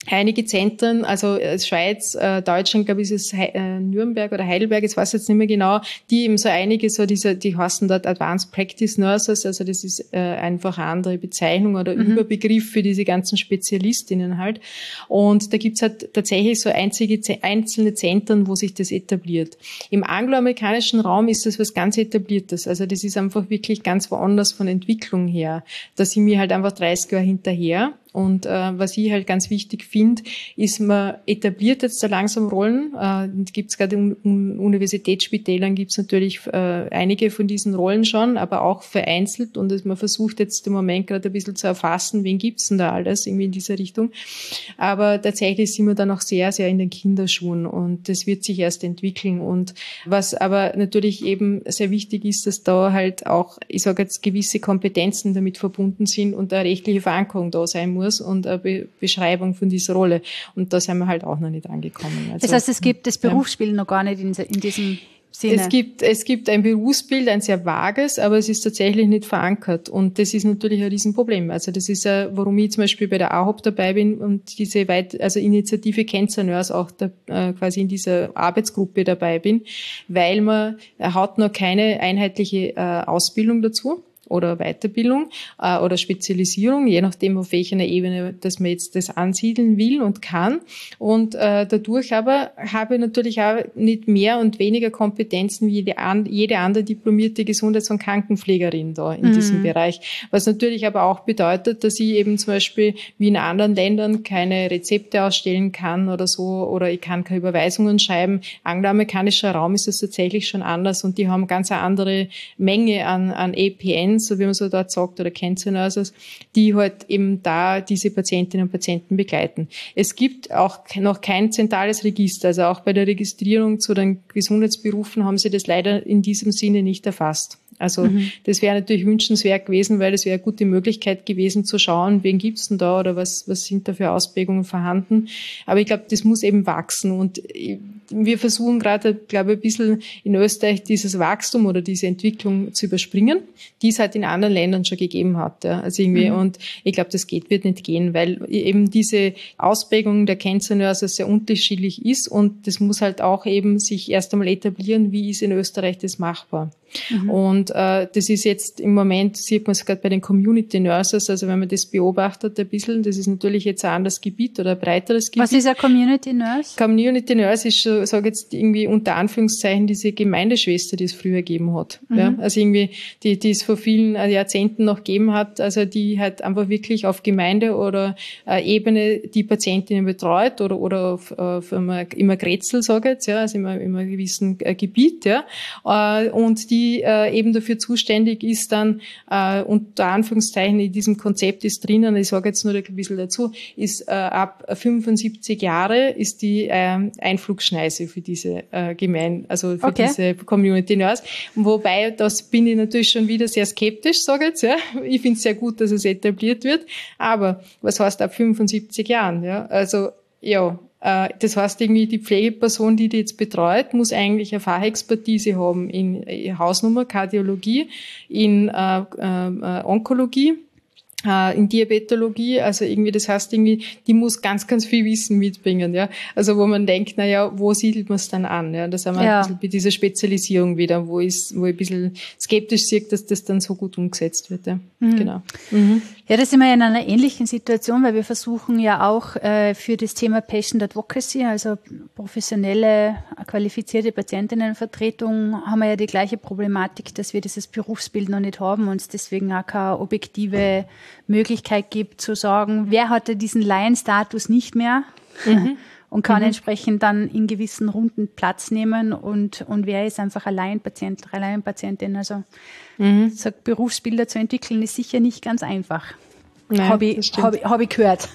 einige Zentren, also Schweiz, äh, Deutschland, glaube ich, ist es He- äh, Nürnberg oder Heidelberg, jetzt weiß ich jetzt nicht mehr genau, die eben so einige, so diese, die heißen dort Advanced Practice Nurses, also das ist äh, einfach eine andere Bezeichnung oder mhm. Überbegriff für diese ganzen Spezialistinnen halt. Und da gibt's halt tatsächlich so einzige, einzelne Zentren, wo sich das etabliert. Im angloamerikanischen Raum ist das was ganz Etabliertes, also das ist einfach wirklich ganz woanders von Entwicklung her. Da sind wir halt einfach dreißig Jahre hinterher. Und äh, was ich halt ganz wichtig finde, ist, man etabliert jetzt da langsam Rollen. Äh, gibt's gerade in Un- Universitätsspitälern gibt's natürlich äh, einige von diesen Rollen schon, aber auch vereinzelt. Und das, man versucht jetzt im Moment gerade ein bisschen zu erfassen, wen gibt's denn da alles, irgendwie in dieser Richtung. Aber tatsächlich sind wir da noch sehr, sehr in den Kinderschuhen und das wird sich erst entwickeln. Und was aber natürlich eben sehr wichtig ist, dass da halt auch, ich sage jetzt, gewisse Kompetenzen damit verbunden sind und eine rechtliche Verankerung da sein muss. Und eine Be- Beschreibung von dieser Rolle. Und da sind wir halt auch noch nicht angekommen. Also, das heißt, es gibt das Berufsbild ja. noch gar nicht in, in diesem Sinne. Es gibt, es gibt ein Berufsbild, ein sehr vages, aber es ist tatsächlich nicht verankert. Und das ist natürlich ein Riesenproblem. Also das ist ja, warum ich zum Beispiel bei der A H O P dabei bin und diese weit, also Initiative Cancer Nurse auch da, äh, quasi in dieser Arbeitsgruppe dabei bin, weil man hat noch keine einheitliche äh, Ausbildung dazu. Oder Weiterbildung äh, oder Spezialisierung, je nachdem, auf welcher Ebene, dass man jetzt das ansiedeln will und kann. Und äh, dadurch aber habe ich natürlich auch nicht mehr und weniger Kompetenzen wie jede, an, jede andere diplomierte Gesundheits- und Krankenpflegerin da in mhm. diesem Bereich. Was natürlich aber auch bedeutet, dass ich eben zum Beispiel wie in anderen Ländern keine Rezepte ausstellen kann oder so, oder ich kann keine Überweisungen schreiben. Angloamerikanischer Raum ist es tatsächlich schon anders und die haben ganz eine andere Menge an, an A P N, so wie man so dort sagt, oder Cancer Nurses, die halt eben da diese Patientinnen und Patienten begleiten. Es gibt auch noch kein zentrales Register, also auch bei der Registrierung zu den Gesundheitsberufen haben sie das leider in diesem Sinne nicht erfasst. Also mhm. das wäre natürlich wünschenswert gewesen, weil das wäre eine gute Möglichkeit gewesen zu schauen, wen gibt's denn da oder was was sind da für Ausprägungen vorhanden. Aber ich glaube, das muss eben wachsen und wir versuchen gerade, glaube ich, ein bisschen in Österreich dieses Wachstum oder diese Entwicklung zu überspringen, die es halt in anderen Ländern schon gegeben hat. Ja. Also irgendwie mhm. und ich glaube, das geht wird nicht gehen, weil eben diese Ausprägung der Cancer Nurses sehr unterschiedlich ist und das muss halt auch eben sich erst einmal etablieren, wie ist in Österreich das machbar. Mhm. Und äh, das ist jetzt im Moment, sieht man es gerade bei den Community Nurses, also wenn man das beobachtet ein bisschen, das ist natürlich jetzt ein anderes Gebiet oder ein breiteres Gebiet. Was ist ein Community Nurse? Community Nurse ist schon, sage jetzt irgendwie unter Anführungszeichen diese Gemeindeschwester, die es früher gegeben hat. Mhm. Ja? Also irgendwie, die, die es vor vielen Jahrzehnten noch gegeben hat, also die halt einfach wirklich auf Gemeinde oder äh, Ebene die Patientinnen betreut oder oder auf, auf immer, immer Grätzl, sage ich jetzt, ja, also immer, immer gewissen äh, Gebiet, ja, äh, und die die äh, eben dafür zuständig ist, dann äh, unter Anführungszeichen in diesem Konzept ist drinnen, ich sage jetzt nur ein bisschen dazu, ist äh, ab fünfundsiebzig Jahre ist die äh, Einflugschneise für diese äh, Gemeinde, also für okay. diese Community Nurse. Wobei, das bin ich natürlich schon wieder sehr skeptisch, sage ich jetzt, ja. Ich finde es sehr gut, dass es etabliert wird, aber was heißt ab fünfundsiebzig Jahren, ja? Also, ja, das heißt irgendwie, die Pflegeperson, die die jetzt betreut, muss eigentlich eine Fachexpertise haben in Hausnummer, Kardiologie, in äh, äh, Onkologie, äh, in Diabetologie, also irgendwie, das heißt irgendwie, die muss ganz, ganz viel Wissen mitbringen, ja. Also wo man denkt, na ja, wo siedelt man es dann an, ja. Das haben wir ja. ein bisschen bei dieser Spezialisierung wieder, wo ich, wo ich ein bisschen skeptisch sehe, dass das dann so gut umgesetzt wird, ja. Mhm. Genau. Mhm. Ja, da sind wir in einer ähnlichen Situation, weil wir versuchen ja auch äh, für das Thema Patient Advocacy, also professionelle, qualifizierte Patientinnenvertretung, haben wir ja die gleiche Problematik, dass wir dieses Berufsbild noch nicht haben und es deswegen auch keine objektive Möglichkeit gibt zu sagen, wer hatte diesen Laienstatus nicht mehr mhm. und kann mhm. entsprechend dann in gewissen Runden Platz nehmen und und wer ist einfach Alleinpatient, Alleinpatientin. Also mhm. so Berufsbilder zu entwickeln ist sicher nicht ganz einfach. Habe ich, hab ich, hab ich gehört.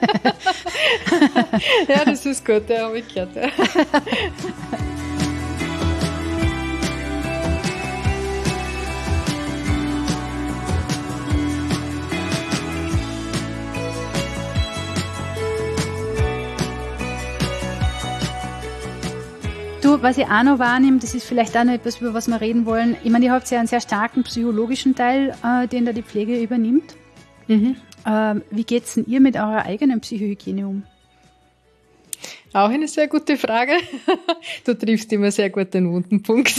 Ja, das ist gut, ja, habe ich gehört. Ja. Du, was ich auch noch wahrnehme, das ist vielleicht auch noch etwas, über was wir reden wollen. Ich meine, ihr habt ja einen sehr starken psychologischen Teil, äh, den da die Pflege übernimmt. Mhm. Ähm, wie geht's denn ihr mit eurer eigenen Psychohygiene um? Auch eine sehr gute Frage. Du triffst immer sehr gut den wunden Punkt.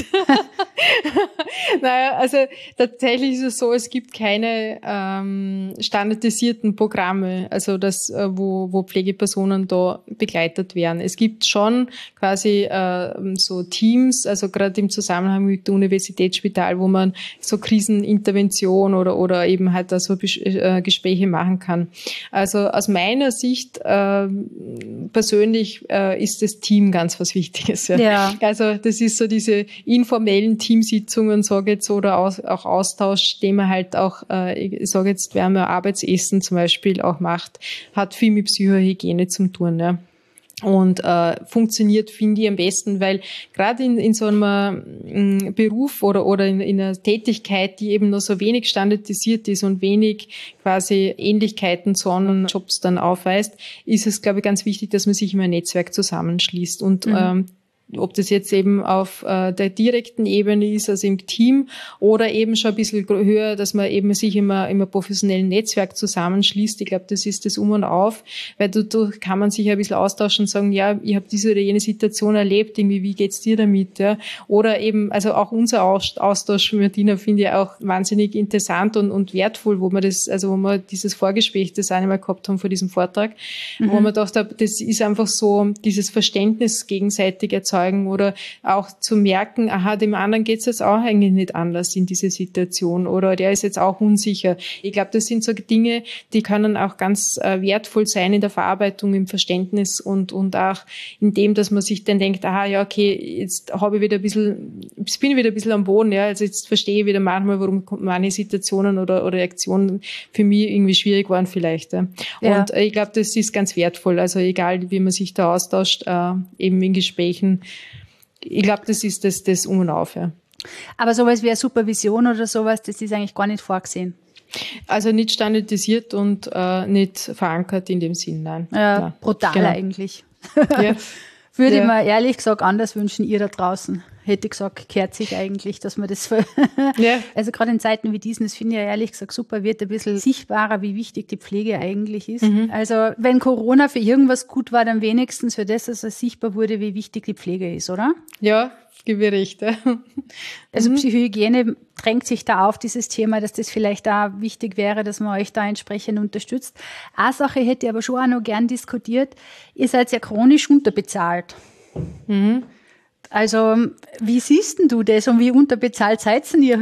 Naja, also tatsächlich ist es so, es gibt keine ähm, standardisierten Programme, also das, äh, wo, wo Pflegepersonen da begleitet werden. Es gibt schon quasi äh, so Teams, also gerade im Zusammenhang mit dem Universitätsspital, wo man so Krisenintervention oder oder eben halt da so äh, Gespräche machen kann. Also aus meiner Sicht äh, persönlich äh, ist das Team ganz was Wichtiges. Ja. Ja. Also das ist so diese informellen Teamsitzungen, sage jetzt, oder aus, auch Austausch, den man halt auch, äh, ich sage jetzt, wenn man Arbeitsessen zum Beispiel auch macht, hat viel mit Psychohygiene zu tun. Ja. Und äh, funktioniert, finde ich, am besten, weil gerade in, in so einem m, Beruf oder oder in, in einer Tätigkeit, die eben noch so wenig standardisiert ist und wenig quasi Ähnlichkeiten zu anderen Jobs dann aufweist, ist es, glaube ich, ganz wichtig, dass man sich immer ein Netzwerk zusammenschließt. Und mhm. ähm, ob das jetzt eben auf äh, der direkten Ebene ist, also im Team, oder eben schon ein bisschen höher, dass man eben sich immer im professionellen Netzwerk zusammenschließt. Ich glaube, das ist das Um und Auf, weil dadurch kann man sich ein bisschen austauschen und sagen, ja, ich habe diese oder jene Situation erlebt, irgendwie, wie geht's dir damit? Ja? Oder eben, also auch unser Austausch mit Martina finde ich auch wahnsinnig interessant und, und wertvoll, wo wir das, also wo wir dieses Vorgespräch, das einmal gehabt haben vor diesem Vortrag, mhm. wo man dachte, das ist einfach so dieses Verständnis gegenseitig erzeugt, oder auch zu merken, aha, dem anderen geht's jetzt auch eigentlich nicht anders in dieser Situation oder der ist jetzt auch unsicher. Ich glaube, das sind so Dinge, die können auch ganz äh, wertvoll sein in der Verarbeitung, im Verständnis und und auch in dem, dass man sich dann denkt, aha, ja, okay, jetzt habe ich wieder ein bisschen, jetzt bin ich wieder ein bisschen am Boden, ja, also jetzt verstehe ich wieder manchmal, warum manche Situationen oder, oder Reaktionen für mich irgendwie schwierig waren vielleicht. Ja. Ja. Und äh, ich glaube, das ist ganz wertvoll, also egal, wie man sich da austauscht, äh, eben in Gesprächen. Ich glaube, das ist das, das Um und Auf, ja. Aber sowas wie eine Supervision oder sowas, das ist eigentlich gar nicht vorgesehen. Also nicht standardisiert und äh, nicht verankert in dem Sinn, nein. Ja, nein. brutal genau. Eigentlich. Ja. Würde ja. ich mir ehrlich gesagt anders wünschen, ihr da draußen. Hätte ich gesagt, kehrt sich eigentlich, dass man das, ja. also gerade in Zeiten wie diesen, das finde ich ja ehrlich gesagt super, wird ein bisschen sichtbarer, wie wichtig die Pflege eigentlich ist. Mhm. Also wenn Corona für irgendwas gut war, dann wenigstens für das, dass es sichtbar wurde, wie wichtig die Pflege ist, oder? Ja, gebe ich recht. Ja. Also mhm. Psychohygiene drängt sich da auf, dieses Thema, dass das vielleicht da wichtig wäre, dass man euch da entsprechend unterstützt. Eine Sache hätte ich aber schon auch noch gern diskutiert. Ihr seid ja chronisch unterbezahlt. Mhm. Also, wie siehst denn du das und wie unterbezahlt seid ihr?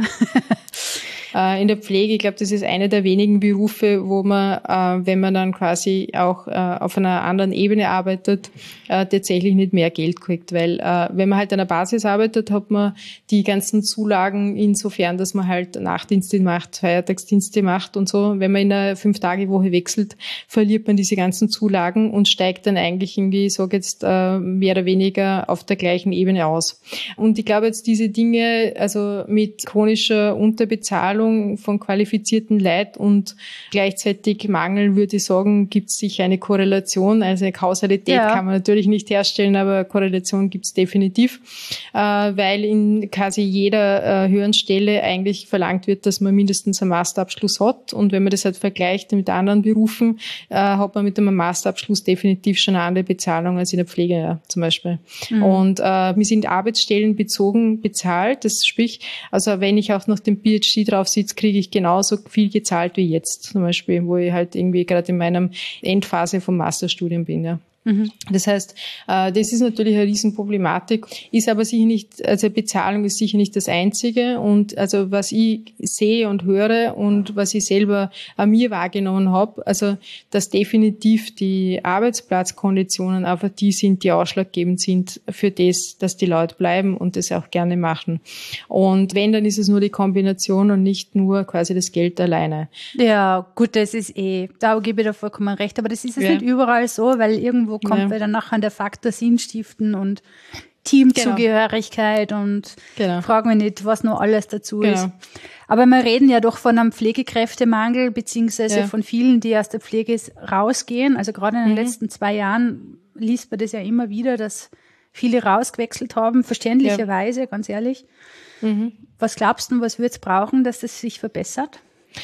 In der Pflege, ich glaube, das ist einer der wenigen Berufe, wo man, äh, wenn man dann quasi auch äh, auf einer anderen Ebene arbeitet, äh, tatsächlich nicht mehr Geld kriegt. Weil äh, wenn man halt an der Basis arbeitet, hat man die ganzen Zulagen insofern, dass man halt Nachtdienste macht, Feiertagsdienste macht und so. Wenn man in einer Fünf-Tage-Woche wechselt, verliert man diese ganzen Zulagen und steigt dann eigentlich irgendwie, ich sage jetzt, äh, mehr oder weniger auf der gleichen Ebene aus. Und ich glaube jetzt diese Dinge, also mit chronischer Unterbezahlung von qualifizierten Leuten und gleichzeitig Mangel, würde ich sagen, gibt es sicher eine Korrelation. Also eine Kausalität ja. kann man natürlich nicht herstellen, aber Korrelation gibt es definitiv, äh, weil in quasi jeder äh, höheren Stelle eigentlich verlangt wird, dass man mindestens einen Masterabschluss hat. Und wenn man das halt vergleicht mit anderen Berufen, äh, hat man mit einem Masterabschluss definitiv schon eine andere Bezahlung als in der Pflege ja, zum Beispiel. Mhm. Und äh, wir sind arbeitsstellenbezogen bezahlt. Das sprich, also wenn ich auch noch den P H D drauf sitze, kriege ich genauso viel gezahlt wie jetzt zum Beispiel, wo ich halt irgendwie gerade in meinem Endphase vom Masterstudium bin, ja. Mhm. Das heißt, äh, das ist natürlich eine Riesenproblematik, ist aber sicher nicht, also Bezahlung ist sicher nicht das Einzige und also was ich sehe und höre und was ich selber an mir wahrgenommen habe, also dass definitiv die Arbeitsplatzkonditionen einfach die sind, die ausschlaggebend sind für das, dass die Leute bleiben und das auch gerne machen. Und wenn, dann ist es nur die Kombination und nicht nur quasi das Geld alleine. Ja, gut, das ist eh, da gebe ich dir vollkommen recht, aber das ist jetzt ja. nicht überall so, weil irgendwo kommt ja. dann nachher der Faktor Sinn stiften und Teamzugehörigkeit genau. und genau. frag mich nicht, was noch alles dazu genau. ist. Aber wir reden ja doch von einem Pflegekräftemangel, beziehungsweise ja. von vielen, die aus der Pflege rausgehen. Also gerade in den mhm. letzten zwei Jahren liest man das ja immer wieder, dass viele rausgewechselt haben, verständlicherweise, ja. ganz ehrlich. Mhm. Was glaubst du, was wird es brauchen, dass das sich verbessert?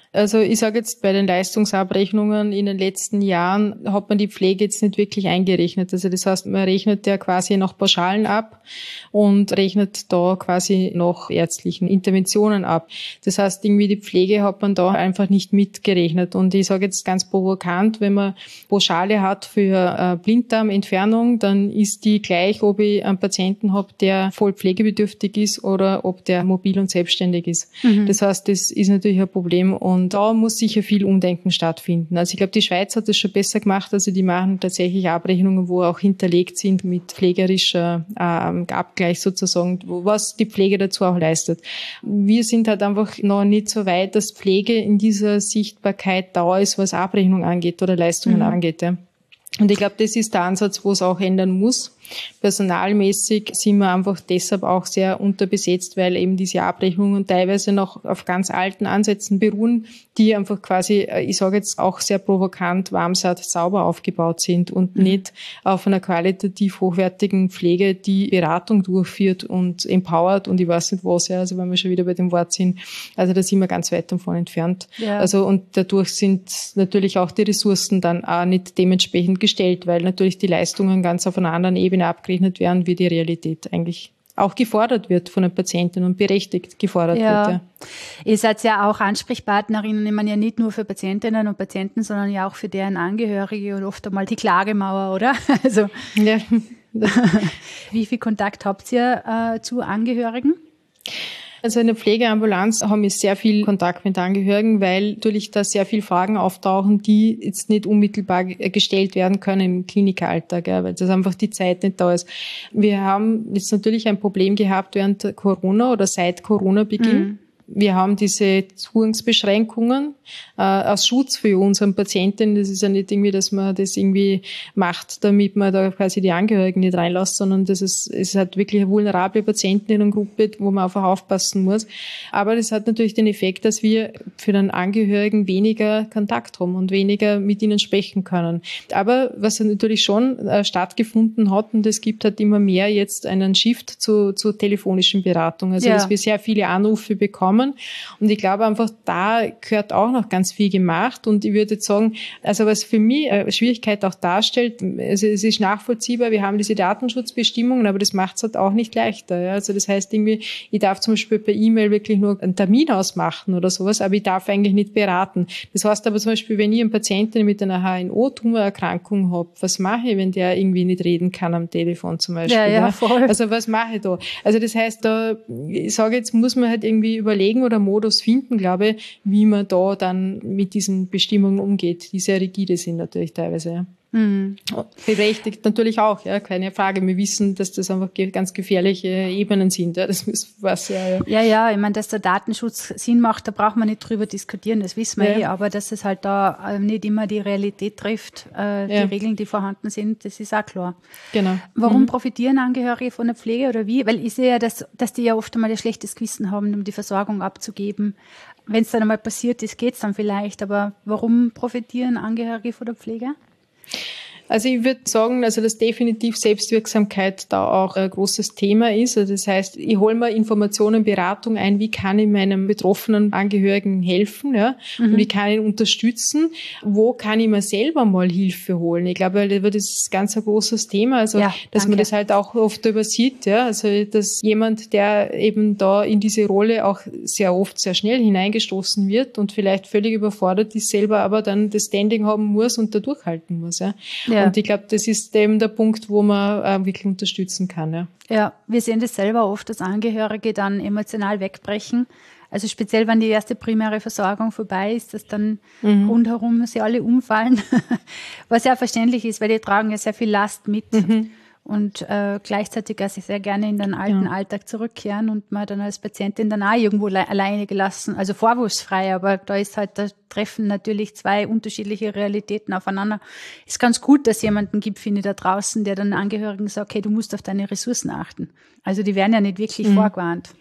Also ich sage jetzt, bei den Leistungsabrechnungen in den letzten Jahren hat man die Pflege jetzt nicht wirklich eingerechnet. Also das heißt, man rechnet ja quasi nach Pauschalen ab und rechnet da quasi nach ärztlichen Interventionen ab. Das heißt, irgendwie die Pflege hat man da einfach nicht mitgerechnet. Und ich sage jetzt ganz provokant, wenn man Pauschale hat für äh, Blinddarmentfernung, dann ist die gleich, ob ich einen Patienten habe, der voll pflegebedürftig ist oder ob der mobil und selbstständig ist. Mhm. Das heißt, das ist natürlich ein Problem und Und da muss sicher viel Umdenken stattfinden. Also ich glaube, die Schweiz hat das schon besser gemacht. Also die machen tatsächlich Abrechnungen, wo auch hinterlegt sind mit pflegerischer äh, Abgleich sozusagen, was die Pflege dazu auch leistet. Wir sind halt einfach noch nicht so weit, dass Pflege in dieser Sichtbarkeit da ist, was Abrechnung angeht oder Leistungen mhm. angeht. Ja. Und ich glaube, das ist der Ansatz, wo es auch ändern muss. Personalmäßig sind wir einfach deshalb auch sehr unterbesetzt, weil eben diese Abrechnungen teilweise noch auf ganz alten Ansätzen beruhen, die einfach quasi, ich sage jetzt auch sehr provokant, warmsatt sauber aufgebaut sind und mhm. nicht auf einer qualitativ hochwertigen Pflege, die Beratung durchführt und empowert und ich weiß nicht was, ja, also wenn wir schon wieder bei dem Wort sind, also da sind wir ganz weit davon entfernt. Ja. Also und dadurch sind natürlich auch die Ressourcen dann auch nicht dementsprechend gestellt, weil natürlich die Leistungen ganz auf einer anderen Ebene abgerechnet werden, wie die Realität eigentlich auch gefordert wird von den Patienten und berechtigt gefordert ja. wird. Ja. Ihr seid ja auch Ansprechpartnerinnen, ich meine ja nicht nur für Patientinnen und Patienten, sondern ja auch für deren Angehörige und oft einmal die Klagemauer, oder? Also ja. Wie viel Kontakt habt ihr äh, zu Angehörigen? Also in der Pflegeambulanz haben wir sehr viel Kontakt mit Angehörigen, weil natürlich da sehr viele Fragen auftauchen, die jetzt nicht unmittelbar gestellt werden können im Klinikalltag, ja, weil das einfach die Zeit nicht da ist. Wir haben jetzt natürlich ein Problem gehabt während Corona oder seit Corona-Beginn. Mhm. Wir haben diese Zugangsbeschränkungen äh, aus Schutz für unseren Patienten. Das ist ja nicht irgendwie, dass man das irgendwie macht, damit man da quasi die Angehörigen nicht reinlässt, sondern das ist, es hat wirklich eine vulnerable Patientinnengruppe, wo man einfach aufpassen muss. Aber das hat natürlich den Effekt, dass wir für den Angehörigen weniger Kontakt haben und weniger mit ihnen sprechen können. Aber was natürlich schon äh, stattgefunden hat, und es gibt halt immer mehr jetzt einen Shift zu, zu telefonischen Beratungen. Also, ja. dass wir sehr viele Anrufe bekommen. Und ich glaube einfach, da gehört auch noch ganz viel gemacht. Und ich würde jetzt sagen, also was für mich eine Schwierigkeit auch darstellt, also es ist nachvollziehbar, wir haben diese Datenschutzbestimmungen, aber das macht es halt auch nicht leichter. Ja? Also das heißt irgendwie, ich darf zum Beispiel per E-Mail wirklich nur einen Termin ausmachen oder sowas, aber ich darf eigentlich nicht beraten. Das heißt aber zum Beispiel, wenn ich einen Patienten mit einer H N O-Tumorerkrankung habe, was mache ich, wenn der irgendwie nicht reden kann am Telefon zum Beispiel? Ja, ja, voll. Also was mache ich da? Also das heißt, da, ich sage jetzt, muss man halt irgendwie überlegen, oder Modus finden, glaube ich, wie man da dann mit diesen Bestimmungen umgeht, die sehr rigide sind natürlich teilweise. Ja. Mhm. Berechtigt natürlich auch, ja, keine Frage. Wir wissen, dass das einfach ganz gefährliche Ebenen sind. Ja, das ist was. Ja, ja. ja, ja, ich meine, dass der Datenschutz Sinn macht, da braucht man nicht drüber diskutieren, das wissen wir ja. eh, aber dass es halt da nicht immer die Realität trifft, äh, die ja. Regeln, die vorhanden sind, das ist auch klar. Genau. Warum mhm. profitieren Angehörige von der Pflege oder wie? Weil ich sehe ja, dass, dass die ja oft einmal ein schlechtes Gewissen haben, um die Versorgung abzugeben. Wenn es dann einmal passiert ist, geht's dann vielleicht, aber warum profitieren Angehörige von der Pflege? Also ich würde sagen, also dass definitiv Selbstwirksamkeit da auch ein großes Thema ist. Also das heißt, ich hole mir Informationen, Beratung ein, wie kann ich meinem betroffenen Angehörigen helfen, ja, mhm. und wie kann ich ihn unterstützen, wo kann ich mir selber mal Hilfe holen. Ich glaube, das ist ganz ein großes Thema, also ja, dass danke. man das halt auch oft übersieht, ja, also dass jemand, der eben da in diese Rolle auch sehr oft sehr schnell hineingestoßen wird und vielleicht völlig überfordert ist, selber aber dann das Standing haben muss und da durchhalten muss, ja. ja. Und ich glaube, das ist eben der Punkt, wo man äh, wirklich unterstützen kann. Ja. ja, wir sehen das selber oft, dass Angehörige dann emotional wegbrechen. Also speziell, wenn die erste primäre Versorgung vorbei ist, dass dann mhm. rundherum sie alle umfallen. Was ja verständlich ist, weil die tragen ja sehr viel Last mit. Mhm. Und äh, gleichzeitig also sehr gerne in den alten ja. Alltag zurückkehren und man dann als Patientin dann auch irgendwo le- alleine gelassen, also vorwurfsfrei, aber da ist halt, da treffen natürlich zwei unterschiedliche Realitäten aufeinander. Ist ganz gut, dass es jemanden gibt, finde ich, da draußen, der dann Angehörigen sagt, okay, du musst auf deine Ressourcen achten. Also die werden ja nicht wirklich mhm. vorgewarnt.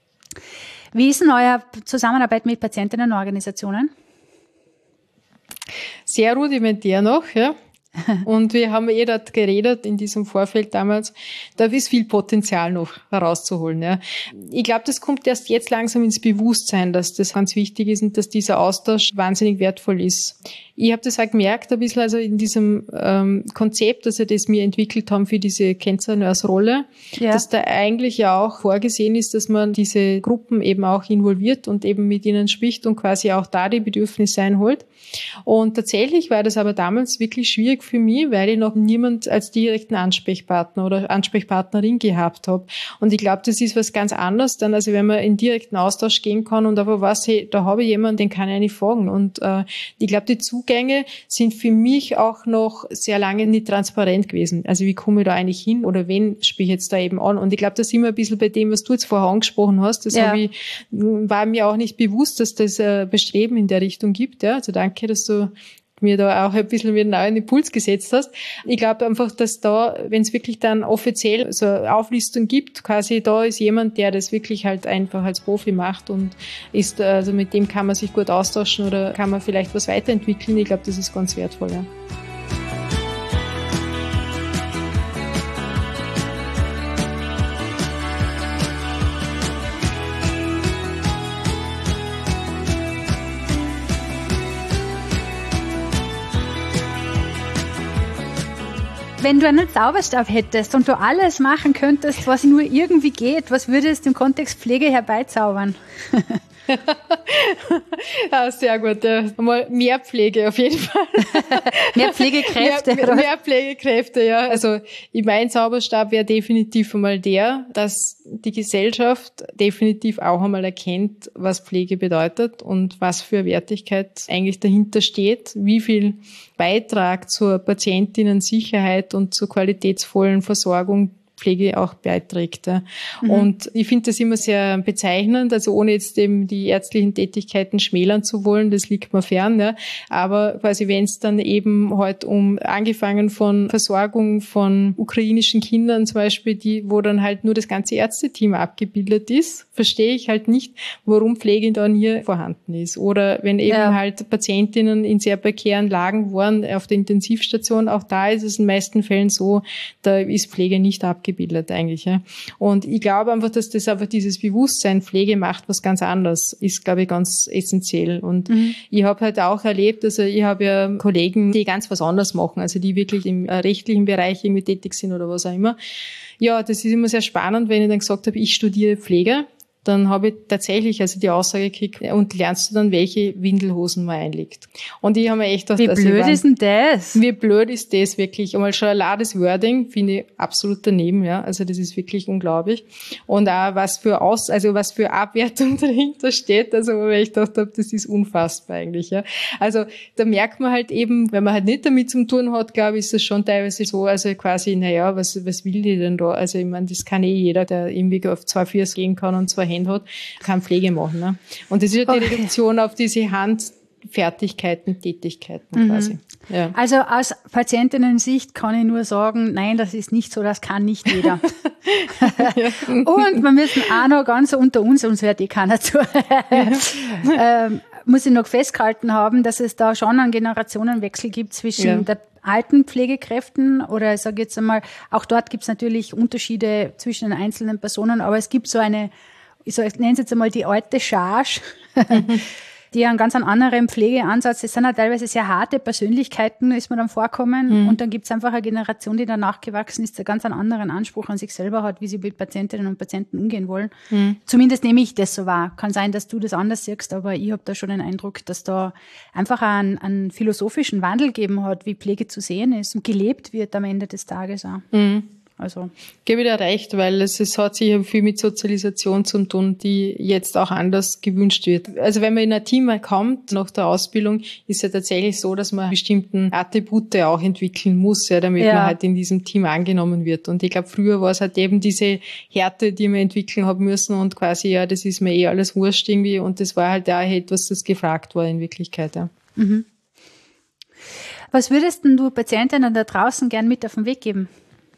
Wie ist denn eure Zusammenarbeit mit Patientinnenorganisationen? Sehr rudimentär noch, ja. Und wir haben eh dort geredet in diesem Vorfeld damals, da ist viel Potenzial noch herauszuholen. Ja. Ich glaube, das kommt erst jetzt langsam ins Bewusstsein, dass das ganz wichtig ist und dass dieser Austausch wahnsinnig wertvoll ist. Ich habe das auch gemerkt, ein bisschen also in diesem ähm, Konzept, dass wir das mir entwickelt haben für diese Cancer Nurse Rolle, ja. dass da eigentlich ja auch vorgesehen ist, dass man diese Gruppen eben auch involviert und eben mit ihnen spricht und quasi auch da die Bedürfnisse einholt. Und tatsächlich war das aber damals wirklich schwierig für mich, weil ich noch niemand als direkten Ansprechpartner oder Ansprechpartnerin gehabt habe. Und ich glaube, das ist was ganz anderes dann, also wenn man in direkten Austausch gehen kann und aber was, hey, da habe ich jemanden, den kann ich eigentlich fragen. Und äh, ich glaube, die Zugänge sind für mich auch noch sehr lange nicht transparent gewesen. Also wie komme ich da eigentlich hin oder wen spreche ich jetzt da eben an? Und ich glaube, da sind wir ein bisschen bei dem, was du jetzt vorher angesprochen hast. Das ja. habe ich, war mir auch nicht bewusst, dass das äh, Bestreben in der Richtung gibt. Ja, also danke, dass du mir da auch ein bisschen wieder einen neuen Impuls gesetzt hast. Ich glaube einfach, dass da, wenn es wirklich dann offiziell so eine Auflistung gibt, quasi da ist jemand, der das wirklich halt einfach als Profi macht und ist, also mit dem kann man sich gut austauschen oder kann man vielleicht was weiterentwickeln. Ich glaube, das ist ganz wertvoll, ja. Wenn du einen Zauberstab hättest und du alles machen könntest, was nur irgendwie geht, was würdest du im Kontext Pflege herbeizaubern? Ja, sehr gut. Ja. Mal mehr Pflege auf jeden Fall. Mehr Pflegekräfte. Mehr, mehr Pflegekräfte, ja. Also mein Zauberstab wäre definitiv einmal der, dass die Gesellschaft definitiv auch einmal erkennt, was Pflege bedeutet und was für Wertigkeit eigentlich dahinter steht, wie viel Beitrag zur Patientinnensicherheit und zur qualitätsvollen Versorgung Pflege auch beiträgt. Ja. Mhm. Und ich finde das immer sehr bezeichnend, also ohne jetzt eben die ärztlichen Tätigkeiten schmälern zu wollen, das liegt mir fern, ja. Aber quasi wenn es dann eben halt um, angefangen von Versorgung von ukrainischen Kindern zum Beispiel, die, wo dann halt nur das ganze Ärzteteam abgebildet ist, verstehe ich halt nicht, warum Pflege dann hier vorhanden ist. Oder wenn eben ja. halt Patientinnen in sehr prekären Lagen waren auf der Intensivstation, auch da ist es in den meisten Fällen so, da ist Pflege nicht abgebildet. Gebildet eigentlich. Ja. Und ich glaube einfach, dass das einfach dieses Bewusstsein Pflege macht, was ganz anderes ist, glaube ich, ganz essentiell. Und mhm. ich habe halt auch erlebt, also ich habe ja Kollegen, die ganz was anderes machen, also die wirklich im rechtlichen Bereich irgendwie tätig sind oder was auch immer. Ja, das ist immer sehr spannend, wenn ich dann gesagt habe, ich studiere Pflege. Dann habe ich tatsächlich also die Aussage gekriegt, und lernst du dann, welche Windelhosen man einlegt. Und ich habe mir echt gedacht, wie also blöd waren, ist denn das? Wie blöd ist das wirklich? Einmal schon allein das Wording finde ich absolut daneben, ja. Also das ist wirklich unglaublich. Und auch was für Aus, also was für Abwertung dahinter steht, also wo ich gedacht habe, das ist unfassbar eigentlich, ja. Also da merkt man halt eben, wenn man halt nicht damit zu tun hat, glaube ich, ist das schon teilweise so, also quasi, naja, was, was will die denn da? Also ich meine, das kann eh jeder, der irgendwie auf zwei Füße gehen kann und zwei Hände hat, kann Pflege machen. Ne? Und das ist ja die okay. Reduktion auf diese Handfertigkeiten, Tätigkeiten mhm. quasi. Ja. Also aus Patientinnen-Sicht kann ich nur sagen, nein, das ist nicht so, das kann nicht jeder. Und wir müssen auch noch ganz unter uns, uns hört eh keiner zu, ähm, muss ich noch festgehalten haben, dass es da schon einen Generationenwechsel gibt zwischen ja. der alten Pflegekräften oder ich sage jetzt einmal, auch dort gibt es natürlich Unterschiede zwischen den einzelnen Personen, aber es gibt so eine, ich nenne es jetzt einmal die alte Charge, die einen ganz anderen Pflegeansatz, das sind ja teilweise sehr harte Persönlichkeiten, ist mir dann vorkommen. Mhm. Und dann gibt es einfach eine Generation, die danach gewachsen ist, der ganz einen anderen Anspruch an sich selber hat, wie sie mit Patientinnen und Patienten umgehen wollen. Mhm. Zumindest nehme ich das so wahr. Kann sein, dass du das anders siehst, aber ich habe da schon den Eindruck, dass da einfach einen, einen philosophischen Wandel gegeben hat, wie Pflege zu sehen ist und gelebt wird am Ende des Tages auch. Mhm. Also, gebe dir recht, weil es, es hat sich viel mit Sozialisation zu tun, die jetzt auch anders gewünscht wird. Also wenn man in ein Team kommt, nach der Ausbildung, ist ja tatsächlich so, dass man bestimmten Attribute auch entwickeln muss, ja, damit ja. man halt in diesem Team angenommen wird. Und ich glaube, früher war es halt eben diese Härte, die man entwickeln haben müssen und quasi, ja, das ist mir eh alles wurscht irgendwie und das war halt auch etwas, das gefragt war in Wirklichkeit. Ja. Mhm. Was würdest denn du Patientinnen da draußen gern mit auf den Weg geben?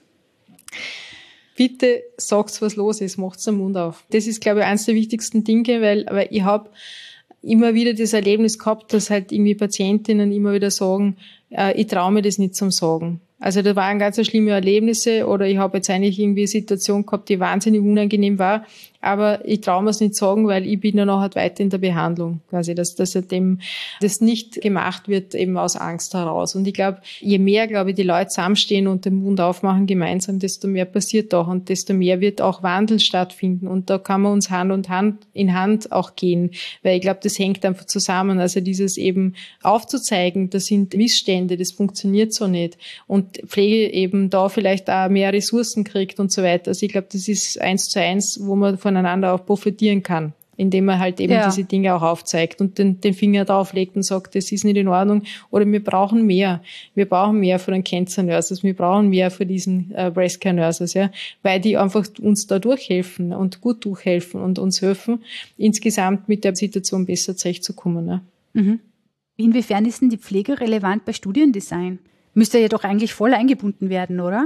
Bitte sagt's, was los ist, macht's den Mund auf. Das ist, glaube ich, eines der wichtigsten Dinge, weil, weil ich habe immer wieder das Erlebnis gehabt, dass halt irgendwie Patientinnen immer wieder sagen, äh, ich traue mir das nicht zum Sagen. Also da waren ganz schlimme Erlebnisse oder ich habe jetzt eigentlich irgendwie eine Situation gehabt, die wahnsinnig unangenehm war, aber ich traue mir es nicht sagen, weil ich bin ja noch halt weiter in der Behandlung, quasi, dass, dass dem, das nicht gemacht wird, eben aus Angst heraus. Und ich glaube, je mehr, glaube ich, die Leute zusammenstehen und den Mund aufmachen gemeinsam, desto mehr passiert auch und desto mehr wird auch Wandel stattfinden. Und da kann man uns Hand und Hand in Hand auch gehen, weil ich glaube, das hängt einfach zusammen. Also dieses eben aufzuzeigen, das sind Missstände, das funktioniert so nicht. Und Pflege eben da vielleicht auch mehr Ressourcen kriegt und so weiter. Also ich glaube, das ist eins zu eins, wo man voneinander auch profitieren kann, indem man halt eben ja. diese Dinge auch aufzeigt und den, den Finger drauflegt und sagt, das ist nicht in Ordnung oder wir brauchen mehr. Wir brauchen mehr von den Cancer Nurses, wir brauchen mehr von diesen äh, Breast Care Nurses, ja, weil die einfach uns da durchhelfen und gut durchhelfen und uns helfen, insgesamt mit der Situation besser zurechtzukommen. Ne? Mhm. Inwiefern ist denn die Pflege relevant bei Studiendesign? Müsste ja doch eigentlich voll eingebunden werden, oder?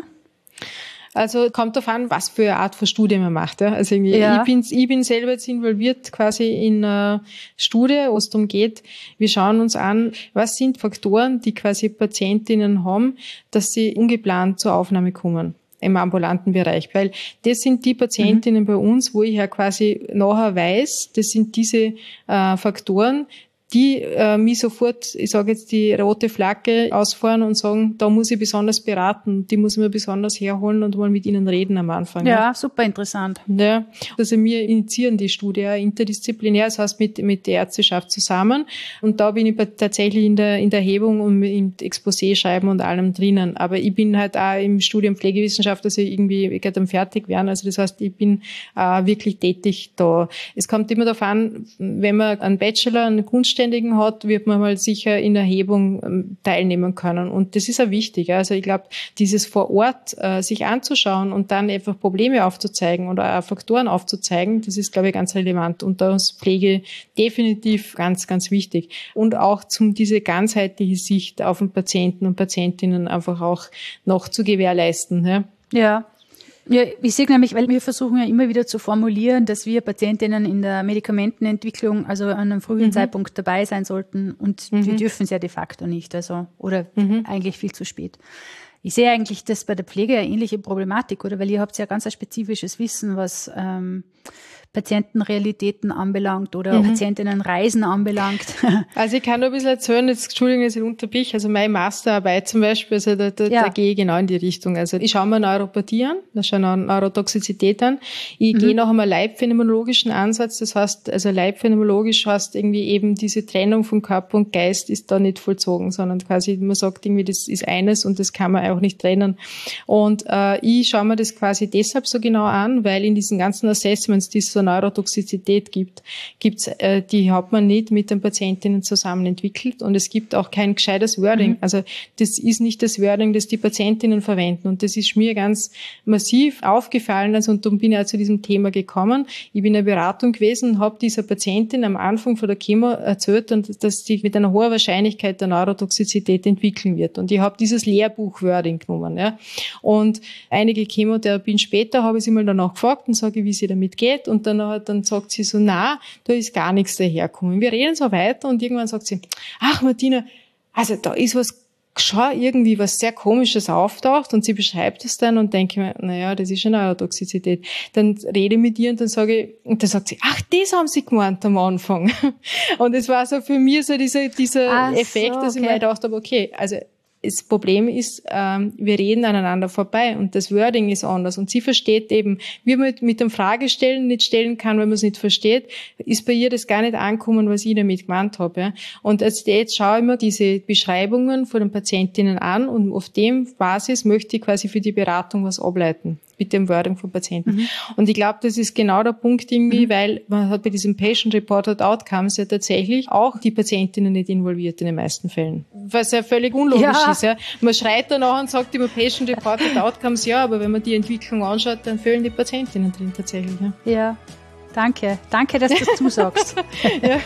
Also kommt darauf an, was für eine Art von Studie man macht. Ja. Also ja. ich bin ich bin selber jetzt involviert quasi in einer Studie, wo es darum geht, wir schauen uns an, was sind Faktoren, die quasi Patientinnen haben, dass sie ungeplant zur Aufnahme kommen im ambulanten Bereich. Weil das sind die Patientinnen mhm. bei uns, wo ich ja quasi nachher weiß, das sind diese äh, Faktoren, die äh, mich sofort, ich sage jetzt, die rote Flagge ausfahren und sagen, da muss ich besonders beraten, die muss ich mir besonders herholen und mal mit ihnen reden am Anfang. Ja, ja. Super interessant. Ja, also wir initiieren die Studie interdisziplinär, das heißt mit mit der Ärzteschaft zusammen und da bin ich tatsächlich in der in der Erhebung und im Exposé schreiben und allem drinnen, aber ich bin halt auch im Studium Pflegewissenschaft, also irgendwie gerade am fertig werden, also das heißt, ich bin äh, wirklich tätig da. Es kommt immer darauf an, wenn man einen Bachelor, einen Kunst hat, wird man mal sicher in Erhebung ähm, teilnehmen können. Und das ist auch wichtig. Also ich glaube, dieses vor Ort äh, sich anzuschauen und dann einfach Probleme aufzuzeigen oder auch Faktoren aufzuzeigen, das ist, glaube ich, ganz relevant. Und da ist Pflege definitiv ganz, ganz wichtig. Und auch zum diese ganzheitliche Sicht auf den Patienten und Patientinnen einfach auch noch zu gewährleisten. Ja. Ja. Ja, ich sehe nämlich, weil wir versuchen ja immer wieder zu formulieren, dass wir Patientinnen in der Medikamentenentwicklung also an einem frühen mhm. Zeitpunkt dabei sein sollten und mhm. wir dürfen es ja de facto nicht, also oder mhm. eigentlich viel zu spät. Ich sehe eigentlich das bei der Pflege eine ähnliche Problematik, oder? Weil ihr habt ja ganz ein spezifisches Wissen, was ähm, Patientenrealitäten anbelangt oder mhm. Patientinnenreisen anbelangt. Also ich kann nur ein bisschen erzählen, jetzt Entschuldigung, dass ich unterbrich, also meine Masterarbeit zum Beispiel, also da, da, ja. da gehe ich genau in die Richtung. Also ich schaue mir Neuropathie an, da schaue ich Neurotoxizität an. Ich mhm. gehe nach einem leibphänomenologischen Ansatz, das heißt, also leibphänomenologisch heißt irgendwie eben diese Trennung von Körper und Geist ist da nicht vollzogen, sondern quasi man sagt irgendwie, das ist eines und das kann man auch nicht trennen. Und äh, ich schaue mir das quasi deshalb so genau an, weil in diesen ganzen Assessments, die es so Neurotoxizität gibt, gibt's, äh, die hat man nicht mit den Patientinnen zusammen entwickelt und es gibt auch kein gescheites Wording. Mhm. Also das ist nicht das Wording, das die Patientinnen verwenden und das ist mir ganz massiv aufgefallen, also und darum bin ich auch zu diesem Thema gekommen. Ich bin in einer Beratung gewesen und habe dieser Patientin am Anfang von der Chemo erzählt, dass sie mit einer hohen Wahrscheinlichkeit der Neurotoxizität entwickeln wird und ich habe dieses Lehrbuch-Wording genommen. Ja. Und einige Chemotherapien später habe ich sie mal danach gefragt und sage, wie sie damit geht und dann dann sagt sie so, na, da ist gar nichts daherkommen. Wir reden so weiter und irgendwann sagt sie, ach Martina, also da ist was schon irgendwie was sehr Komisches auftaucht und sie beschreibt es dann und denke mir, naja, das ist eine Neurotoxizität. Dann rede ich mit ihr und dann sage ich, und dann sagt sie, ach, das haben sie gemeint am Anfang. Und es war so für mich so dieser, dieser ach Effekt, so, okay. dass ich mir gedacht habe, okay, also das Problem ist, ähm, wir reden aneinander vorbei und das Wording ist anders. Und sie versteht eben, wie man mit, mit dem Fragestellen nicht stellen kann, wenn man es nicht versteht, ist bei ihr das gar nicht angekommen, was ich damit gemeint habe. Ja. Und jetzt, jetzt schaue ich mir diese Beschreibungen von den Patientinnen an und auf dem Basis möchte ich quasi für die Beratung was ableiten mit dem Wording von Patienten. Mhm. Und ich glaube, das ist genau der Punkt irgendwie, mhm. weil man hat bei diesem Patient-Reported Outcomes ja tatsächlich auch die Patientinnen nicht involviert in den meisten Fällen. Was ja völlig unlogisch ja. ist. Ja. Man schreit danach und sagt immer Patient-Reported Outcomes, ja, aber wenn man die Entwicklung anschaut, dann fehlen die Patientinnen drin tatsächlich. Ja, ja. Danke. Danke, dass du das zusagst. ja.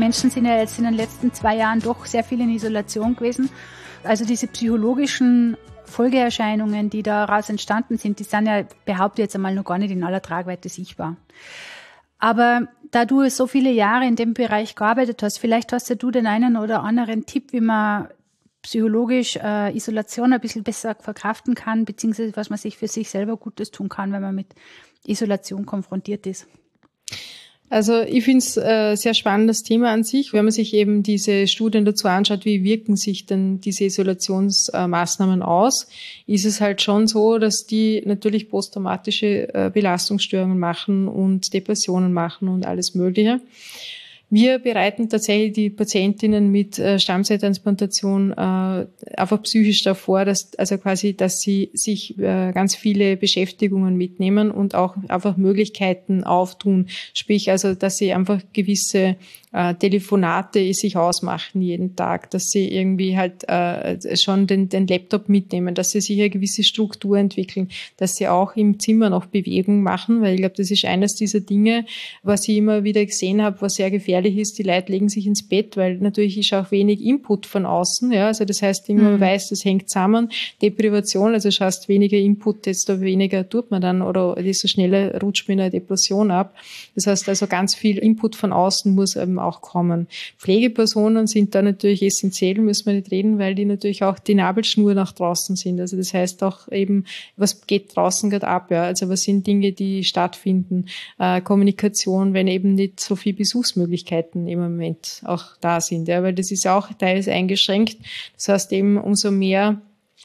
Menschen sind ja jetzt in den letzten zwei Jahren doch sehr viel in Isolation gewesen. Also diese psychologischen Folgeerscheinungen, die daraus entstanden sind, die sind ja, behaupte ich jetzt einmal, noch gar nicht in aller Tragweite sichtbar. Aber da du so viele Jahre in dem Bereich gearbeitet hast, vielleicht hast ja du den einen oder anderen Tipp, wie man psychologisch äh, Isolation ein bisschen besser verkraften kann, beziehungsweise was man sich für sich selber Gutes tun kann, wenn man mit Isolation konfrontiert ist. Also ich finde es äh, sehr spannendes Thema an sich, wenn man sich eben diese Studien dazu anschaut, wie wirken sich denn diese Isolationsmaßnahmen äh, aus, ist es halt schon so, dass die natürlich posttraumatische äh, Belastungsstörungen machen und Depressionen machen und alles Mögliche. Wir bereiten tatsächlich die Patientinnen mit äh, Stammzelltransplantation äh, einfach psychisch davor, dass also quasi, dass sie sich äh, ganz viele Beschäftigungen mitnehmen und auch einfach Möglichkeiten auftun. Sprich, also, dass sie einfach gewisse äh, Telefonate sich ausmachen jeden Tag, dass sie irgendwie halt äh, schon den, den Laptop mitnehmen, dass sie sich eine gewisse Struktur entwickeln, dass sie auch im Zimmer noch Bewegung machen, weil ich glaube, das ist eines dieser Dinge, was ich immer wieder gesehen habe, was sehr gefährlich ist, die Leute legen sich ins Bett, weil natürlich ist auch wenig Input von außen, ja, also das heißt, man mhm. weiß, das hängt zusammen, Deprivation, also schaust weniger Input, desto weniger tut man dann oder desto schneller rutscht man in eine Depression ab. Das heißt also, ganz viel Input von außen muss eben auch kommen. Pflegepersonen sind da natürlich essentiell, müssen wir nicht reden, weil die natürlich auch die Nabelschnur nach draußen sind, also das heißt auch eben, was geht draußen gerade ab, ja, also was sind Dinge, die stattfinden, äh, Kommunikation, wenn eben nicht so viel Besuchsmöglichkeiten im Moment auch da sind, ja, weil das ist auch teilweise eingeschränkt. Das heißt eben, umso mehr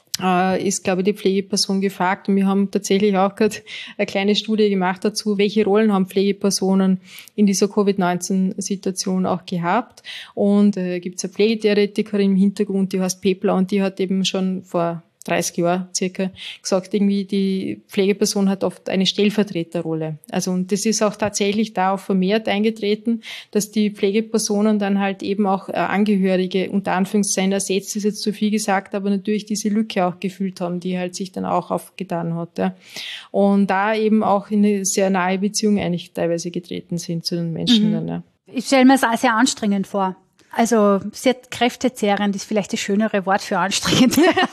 äh, ist, glaube ich, die Pflegeperson gefragt. Und wir haben tatsächlich auch gerade eine kleine Studie gemacht dazu, welche Rollen haben Pflegepersonen in dieser Covid neunzehn Situation auch gehabt. Und äh, gibt es eine Pflegetheoretikerin im Hintergrund, die heißt Pepler, und die hat eben schon vor dreißig Jahre circa gesagt, irgendwie die Pflegeperson hat oft eine Stellvertreterrolle. Also und das ist auch tatsächlich da auch vermehrt eingetreten, dass die Pflegepersonen dann halt eben auch äh, Angehörige unter Anführungszeichen ersetzt, ist jetzt zu viel gesagt, aber natürlich diese Lücke auch gefüllt haben, die halt sich dann auch aufgetan hat. Ja. Und da eben auch in eine sehr nahe Beziehung eigentlich teilweise getreten sind zu den Menschen. Mhm. Dann, ja. Ich stelle mir es auch sehr anstrengend vor. Also sehr kräftezehrend ist vielleicht das schönere Wort für anstrengend.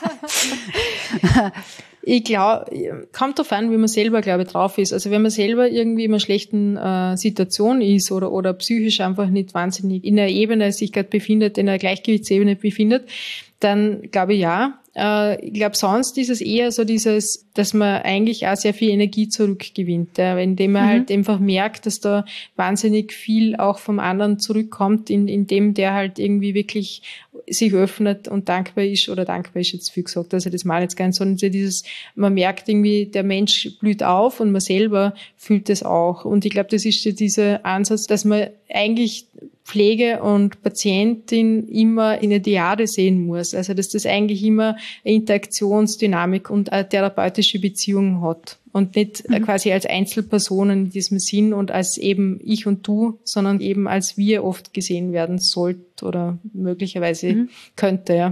Ich glaube, kommt darauf an, wie man selber, glaube ich, drauf ist. Also wenn man selber irgendwie in einer schlechten äh, Situation ist oder oder psychisch einfach nicht wahnsinnig in einer Ebene sich gerade befindet, in einer Gleichgewichtsebene befindet, dann glaube ich ja. Äh, ich glaube, sonst ist es eher so dieses, dass man eigentlich auch sehr viel Energie zurückgewinnt, ja, indem man mhm. halt einfach merkt, dass da wahnsinnig viel auch vom anderen zurückkommt, in, indem der halt irgendwie wirklich sich öffnet und dankbar ist, oder dankbar ist jetzt viel gesagt, also das meine ich jetzt gar nicht, sondern dieses, man merkt irgendwie, der Mensch blüht auf und man selber fühlt es auch. Und ich glaube, das ist dieser Ansatz, dass man eigentlich Pflege und Patientin immer in eine Diade sehen muss. Also, dass das eigentlich immer eine Interaktionsdynamik und eine therapeutische Beziehung hat. Und nicht mhm. quasi als Einzelpersonen in diesem Sinn und als eben ich und du, sondern eben als wir oft gesehen werden sollte oder möglicherweise mhm. könnte, ja.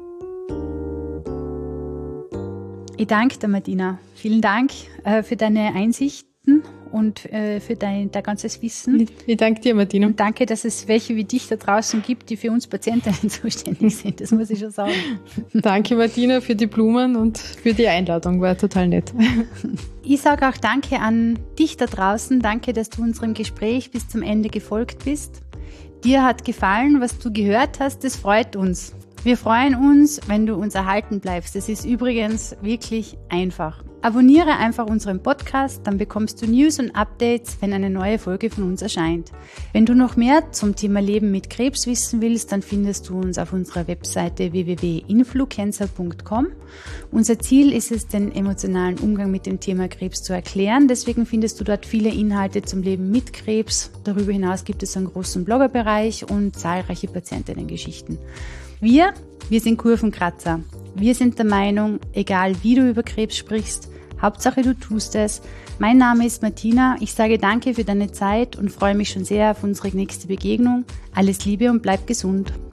Ich danke dir, Martina. Vielen Dank äh, für deine Einsichten und äh, für dein, dein ganzes Wissen. Ich, ich danke dir, Martina. Und danke, dass es welche wie dich da draußen gibt, die für uns Patientinnen zuständig sind. Das muss ich schon sagen. Danke, Martina, für die Blumen und für die Einladung. War total nett. Ich sage auch danke an dich da draußen. Danke, dass du unserem Gespräch bis zum Ende gefolgt bist. Dir hat gefallen, was du gehört hast. Das freut uns. Wir freuen uns, wenn du uns erhalten bleibst. Das ist übrigens wirklich einfach. Abonniere einfach unseren Podcast, dann bekommst du News und Updates, wenn eine neue Folge von uns erscheint. Wenn du noch mehr zum Thema Leben mit Krebs wissen willst, dann findest du uns auf unserer Webseite w w w punkt influencer punkt com. Unser Ziel ist es, den emotionalen Umgang mit dem Thema Krebs zu erklären. Deswegen findest du dort viele Inhalte zum Leben mit Krebs. Darüber hinaus gibt es einen großen Bloggerbereich und zahlreiche Patientinnengeschichten. Wir, wir sind Kurvenkratzer. Wir sind der Meinung, egal wie du über Krebs sprichst, Hauptsache du tust es. Mein Name ist Martina. Ich sage danke für deine Zeit und freue mich schon sehr auf unsere nächste Begegnung. Alles Liebe und bleib gesund.